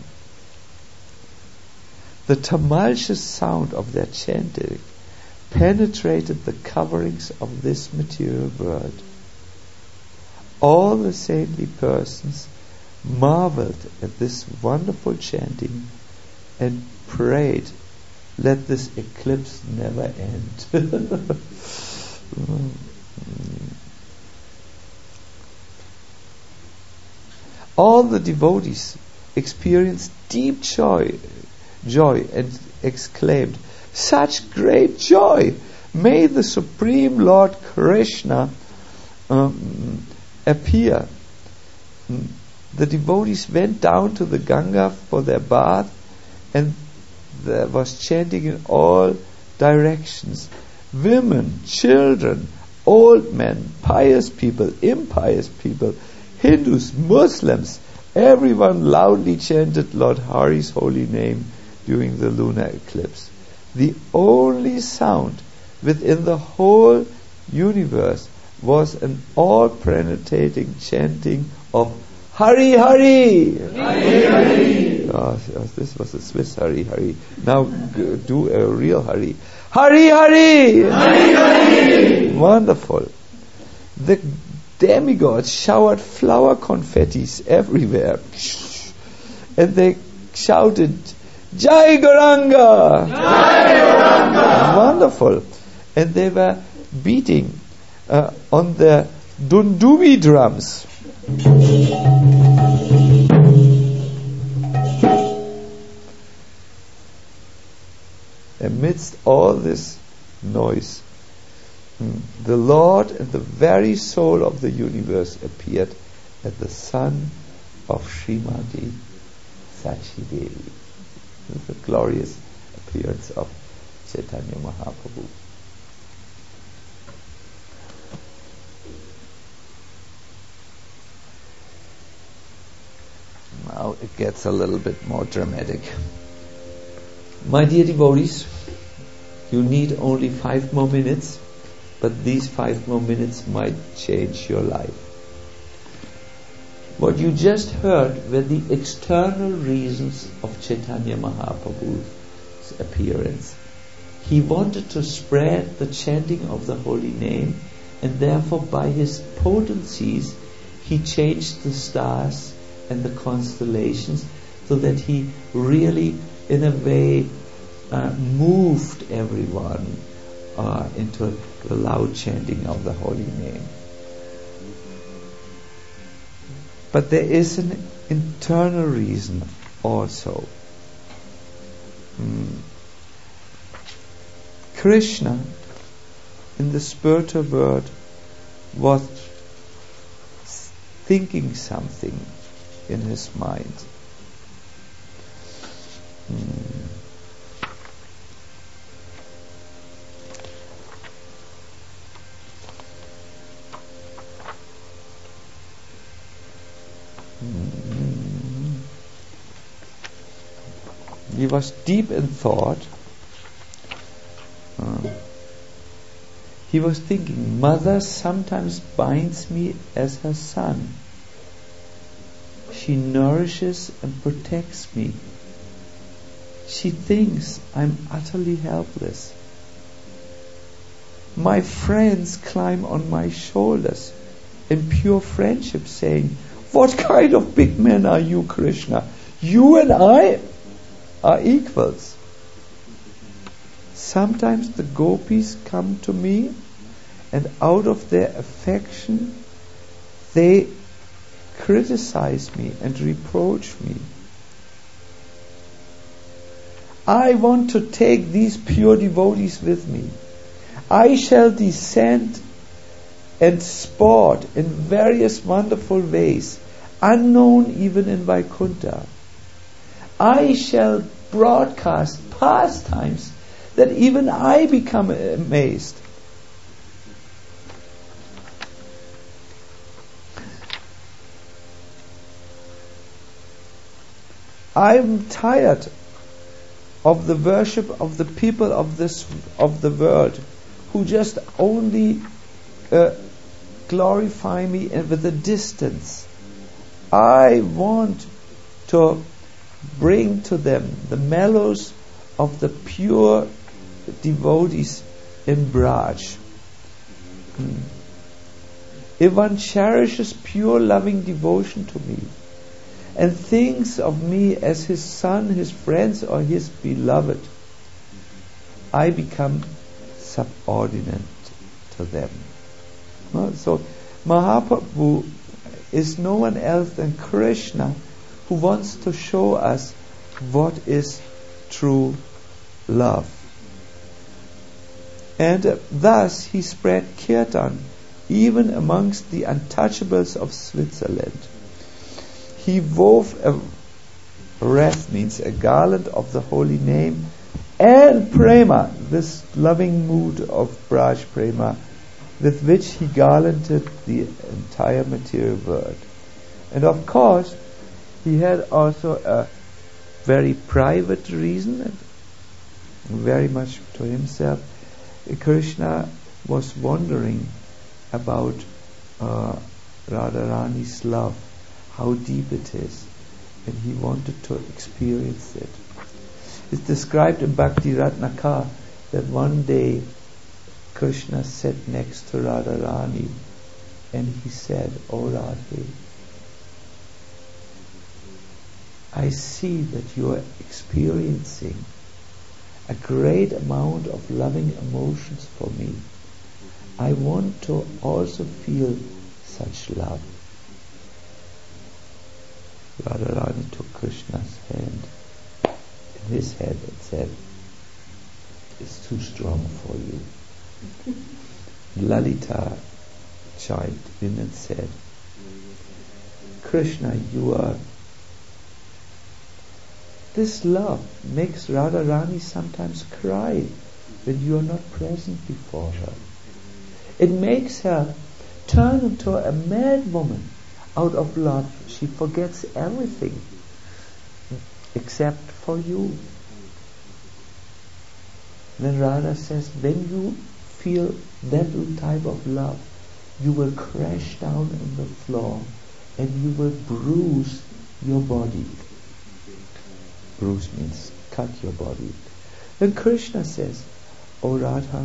[SPEAKER 1] The tumultuous sound of their chanting penetrated the coverings of this material world. All the saintly persons marveled at this wonderful chanting and prayed, let this eclipse never end. All the devotees experienced deep joy, joy and exclaimed, such great joy! May the Supreme Lord Krishna um, appear. The devotees went down to the Ganga for their bath, and there was chanting in all directions. Women, children, old men, pious people, impious people, Hindus, Muslims, everyone loudly chanted Lord Hari's holy name during the lunar eclipse. The only sound within the whole universe was an all-penetrating chanting of Hari Hari! Hari Hari! Oh, this was a Swiss Hari Hari. Now g- do a real Hari. Hari Hari! Hari Hari! Wonderful. The demigods showered flower confettis everywhere. And they shouted, Jai Gauranga! Jai Gauranga! Wonderful. And they were beating uh, on the Dundubi drums. Amidst all this noise, the Lord and the very soul of the universe appeared as the son of Srimati Sachi Devi. The glorious appearance of Chaitanya Mahaprabhu. Now it gets a little bit more dramatic. My dear devotees, you need only five more minutes but these five more minutes might change your life. What you just heard were the external reasons of Chaitanya Mahaprabhu's appearance. He wanted to spread the chanting of the holy name, and therefore by his potencies he changed the stars and the constellations so that he really in a way uh, moved everyone uh, into the loud chanting of the holy name. But there is an internal reason also. Mm. Krishna, in the spiritual world, was thinking something in his mind. Mm. Mm. He was deep in thought. Uh, he was thinking, Mother sometimes binds me as her son. She nourishes and protects me. She thinks I'm utterly helpless. My friends climb on my shoulders in pure friendship, saying, what kind of big man are you, Krishna? You and I are equals. Sometimes the gopis come to me, and out of their affection they criticize me and reproach me. I want to take these pure devotees with me. I shall descend and sport in various wonderful ways, unknown even in Vaikuntha. I shall broadcast pastimes that even I become amazed. I'm tired of the worship of the people of this of the world, who just only uh, glorify me with a distance. I want to bring to them the mellows of the pure devotees in Braj. Hmm. If one cherishes pure loving devotion to me and thinks of me as his son, his friends, or his beloved, I become subordinate to them. No? So Mahaprabhu is no one else than Krishna, who wants to show us what is true love. And uh, thus he spread kirtan even amongst the untouchables of Switzerland. He wove a wreath, means a garland of the holy name, and prema, this loving mood of Braj prema, with which he garlanded the entire material world. And of course, he had also a very private reason, and very much to himself. Krishna was wondering about uh, Radharani's love, how deep it is, and he wanted to experience it. It's described in Bhakti Ratnakar that one day Krishna sat next to Radharani and he said, "O Radhe, I see that you are experiencing a great amount of loving emotions for me. I want to also feel such love." Radharani took Krishna's hand in his hand and said, "It's too strong for you." Lalita chimed in and said, "Krishna, you are... This love makes Radharani sometimes cry when you are not present before her. It makes her turn into a mad woman out of love. She forgets everything except for you." Then Radha says, "When you feel that type of love, you will crash down on the floor and you will bruise your body. Bruise means cut your body. Then Krishna says, "O Radha,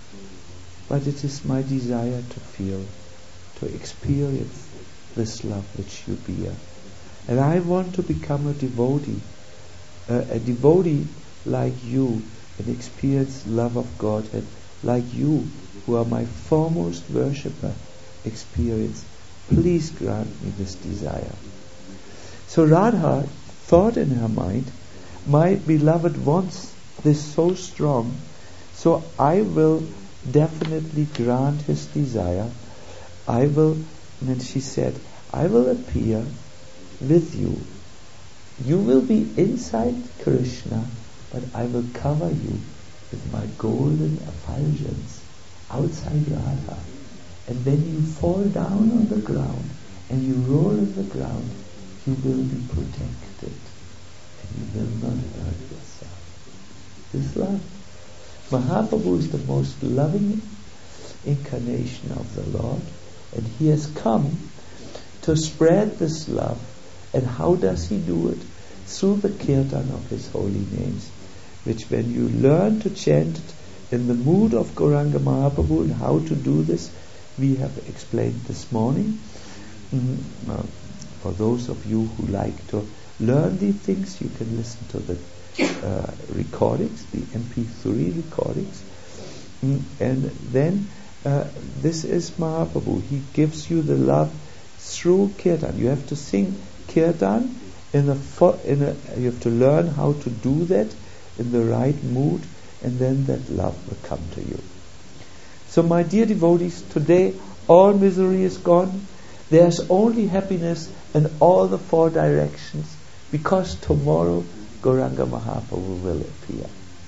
[SPEAKER 1] but it is my desire to feel, to experience this love which you bear. And I want to become a devotee, uh, a devotee like you, and experience love of Godhead like you, who are my foremost worshipper, experience. Please grant me this desire." So Radha thought in her mind, my beloved wants this so strong, so I will definitely grant his desire. I will, and then she said, I will appear with you. You will be inside Krishna, but I will cover you with my golden effulgence outside Radha. And when you fall down on the ground and you roll on the ground, you will be protected and you will not hurt yourself. This love. Mahaprabhu is the most loving incarnation of the Lord, and he has come to spread this love. And how does he do it? Through the kirtan of his holy names, which when you learn to chant it in the mood of Gauranga Mahaprabhu, and how to do this, we have explained this morning. Mm-hmm. Uh, for those of you who like to learn these things, you can listen to the uh, recordings, the M P three recordings. Mm, and then uh, this is Mahaprabhu. He gives you the love through kirtan. You have to sing kirtan in a, fo- in a you have to learn how to do that in the right mood, and then that love will come to you. So my dear devotees, today all misery is gone. There's only happiness in all the four directions, because tomorrow Gauranga Mahaprabhu will appear.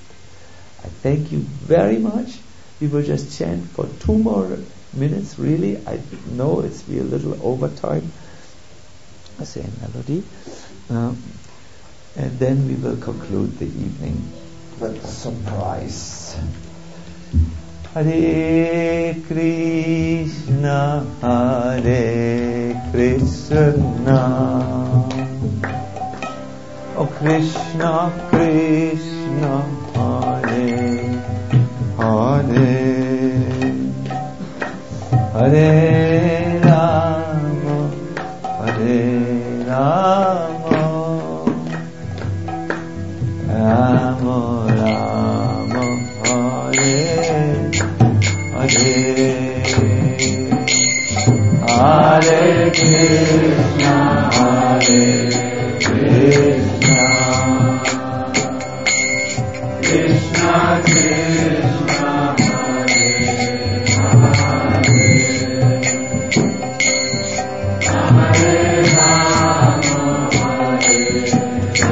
[SPEAKER 1] I thank you very much. We will just chant for two more minutes. Really, I know it's be a little overtime. I say a melody. Um, and then we will conclude the evening with a surprise. Hare Krishna, Hare Krishna, O Krishna, Krishna, Hare Hare, Hare Rama, Hare Rama, Rama Rama, Hare Hare, Hare Krishna, Hare Krishna, Krishna Krishna, Hare Hare, Hare Rama, Hare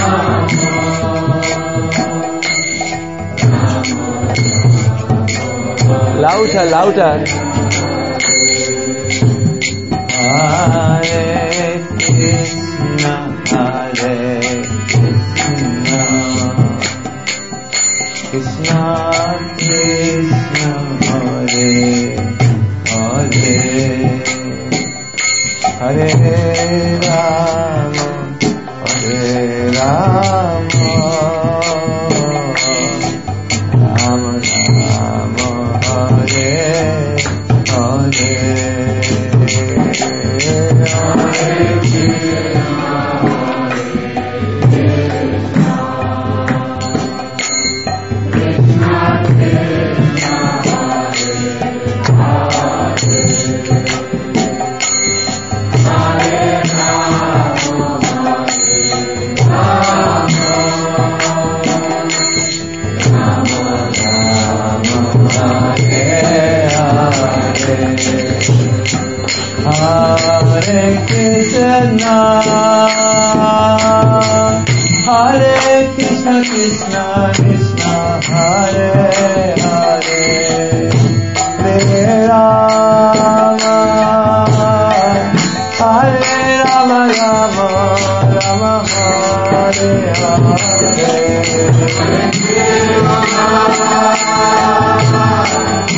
[SPEAKER 1] Rama, louder, louder. Hare Krishna, Hare Krishna, Krishna Krishna, Hare Hare, Hare Rama, Hare Rama, Rama Rama, Hare Hare. Hare Krishna, Hare Krishna, Krishna Krishna, Hare Hare, Hare Rama, Hare Rama, Rama Rama, Hare Hare, Hare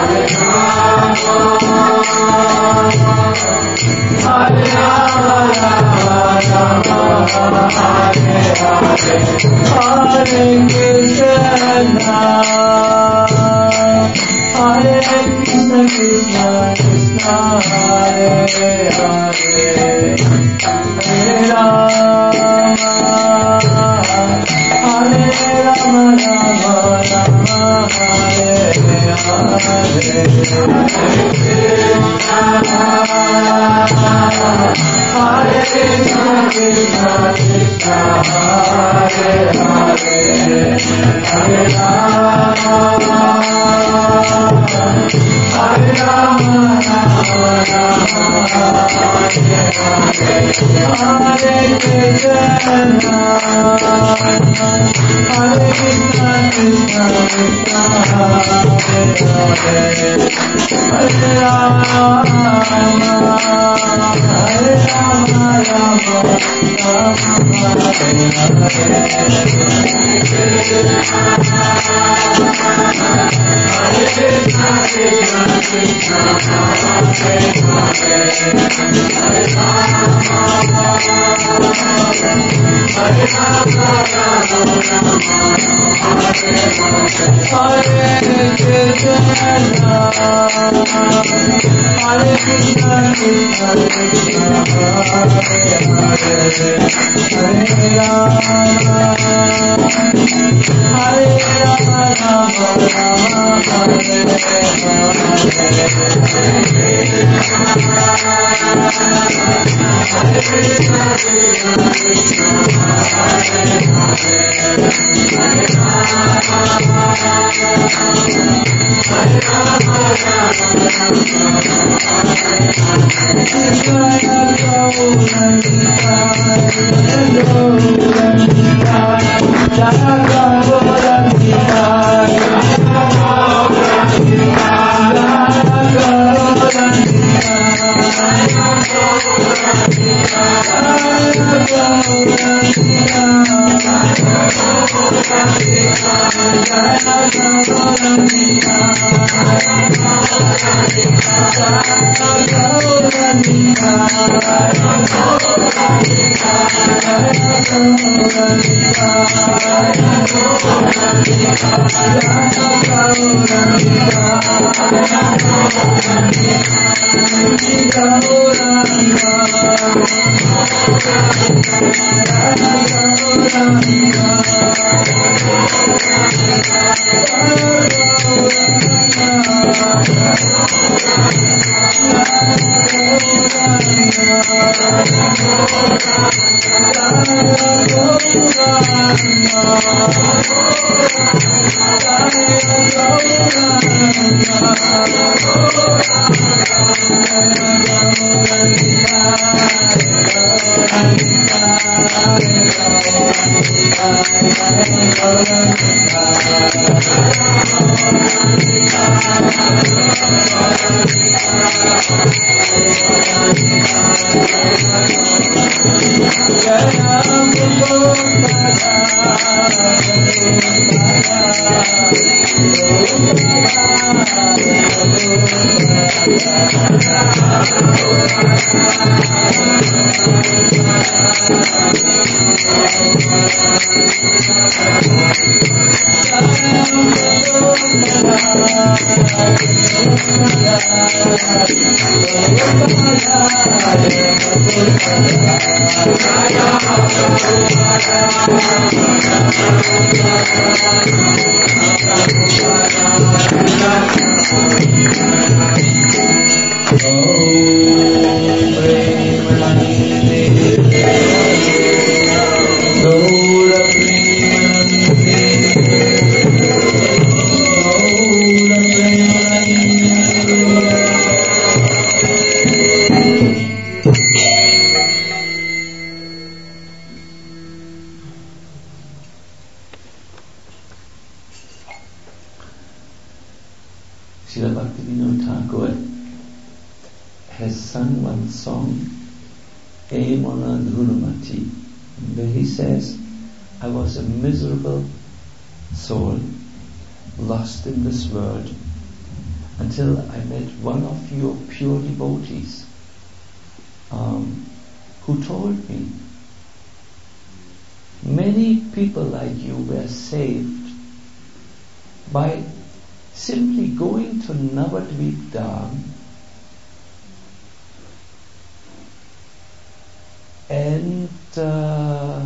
[SPEAKER 1] Srila Bhaktivinoda Thakur has sung one song, E Mana Dhunamati, where he says, I was a miserable soul, lost in this world. until I met one of your pure devotees um, who told me many people like you were saved by simply going to Navadvip Dham and uh,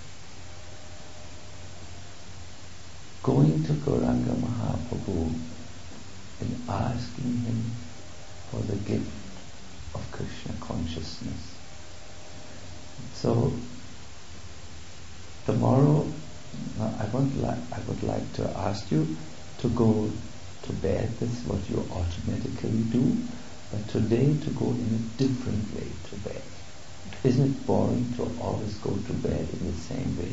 [SPEAKER 1] going to Gauranga Mahaprabhu and asking him for the gift of Krishna consciousness. So tomorrow I would, li- I would like to ask you to go to bed. That's what you automatically do. But today to go in a different way to bed. Isn't it boring to always go to bed in the same way?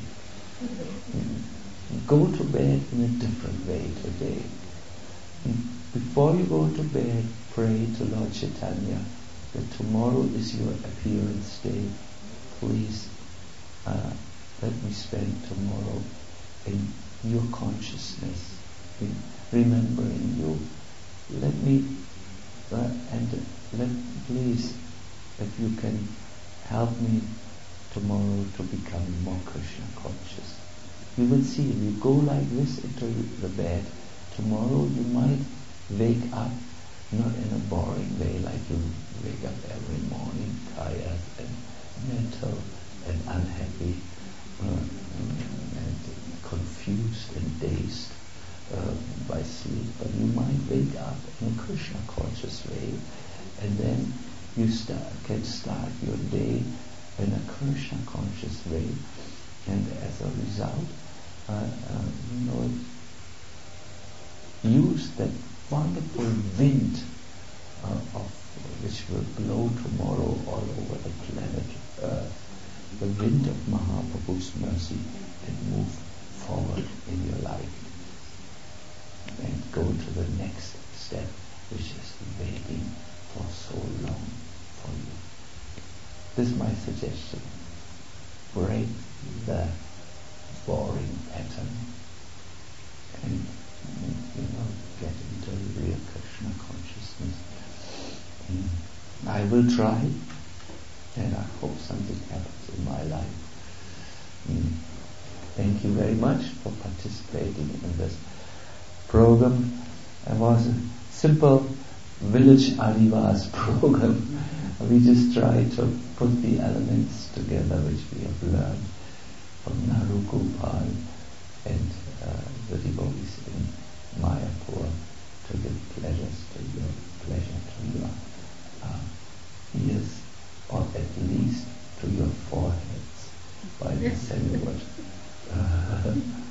[SPEAKER 1] Mm. Go to bed in a different way today. Mm. Before you go to bed, pray to Lord Chaitanya that tomorrow is your appearance day. Please uh, let me spend tomorrow in your consciousness, in remembering you. Let me, uh, and let please, if you can help me tomorrow to become more Krishna conscious. You will see, if you go like this into the bed, tomorrow you might wake up not in a boring way like you wake up every morning tired and mental and unhappy uh, and confused and dazed uh, by sleep, but you might wake up in a Krishna conscious way, and then you start, can start your day in a Krishna conscious way, and as a result, uh, uh, you know, use that wonderful wind uh, of which will blow tomorrow all over the planet Earth, the wind of Mahaprabhu's mercy, and move forward in your life and go to the next step, which is waiting for so long for you. This is my suggestion. Break the boring pattern and, you know, get into real Krishna consciousness. Mm. I will try, and I hope something happens in my life. Mm. Thank you very much for participating in this program. It was a simple village adivas program. We just tried to put the elements together which we have learned from Naru Gopal and uh, the devotees in Mayapur to give pleasures to your pleasure to your uh, ears, or at least to your foreheads by the Senward. Uh,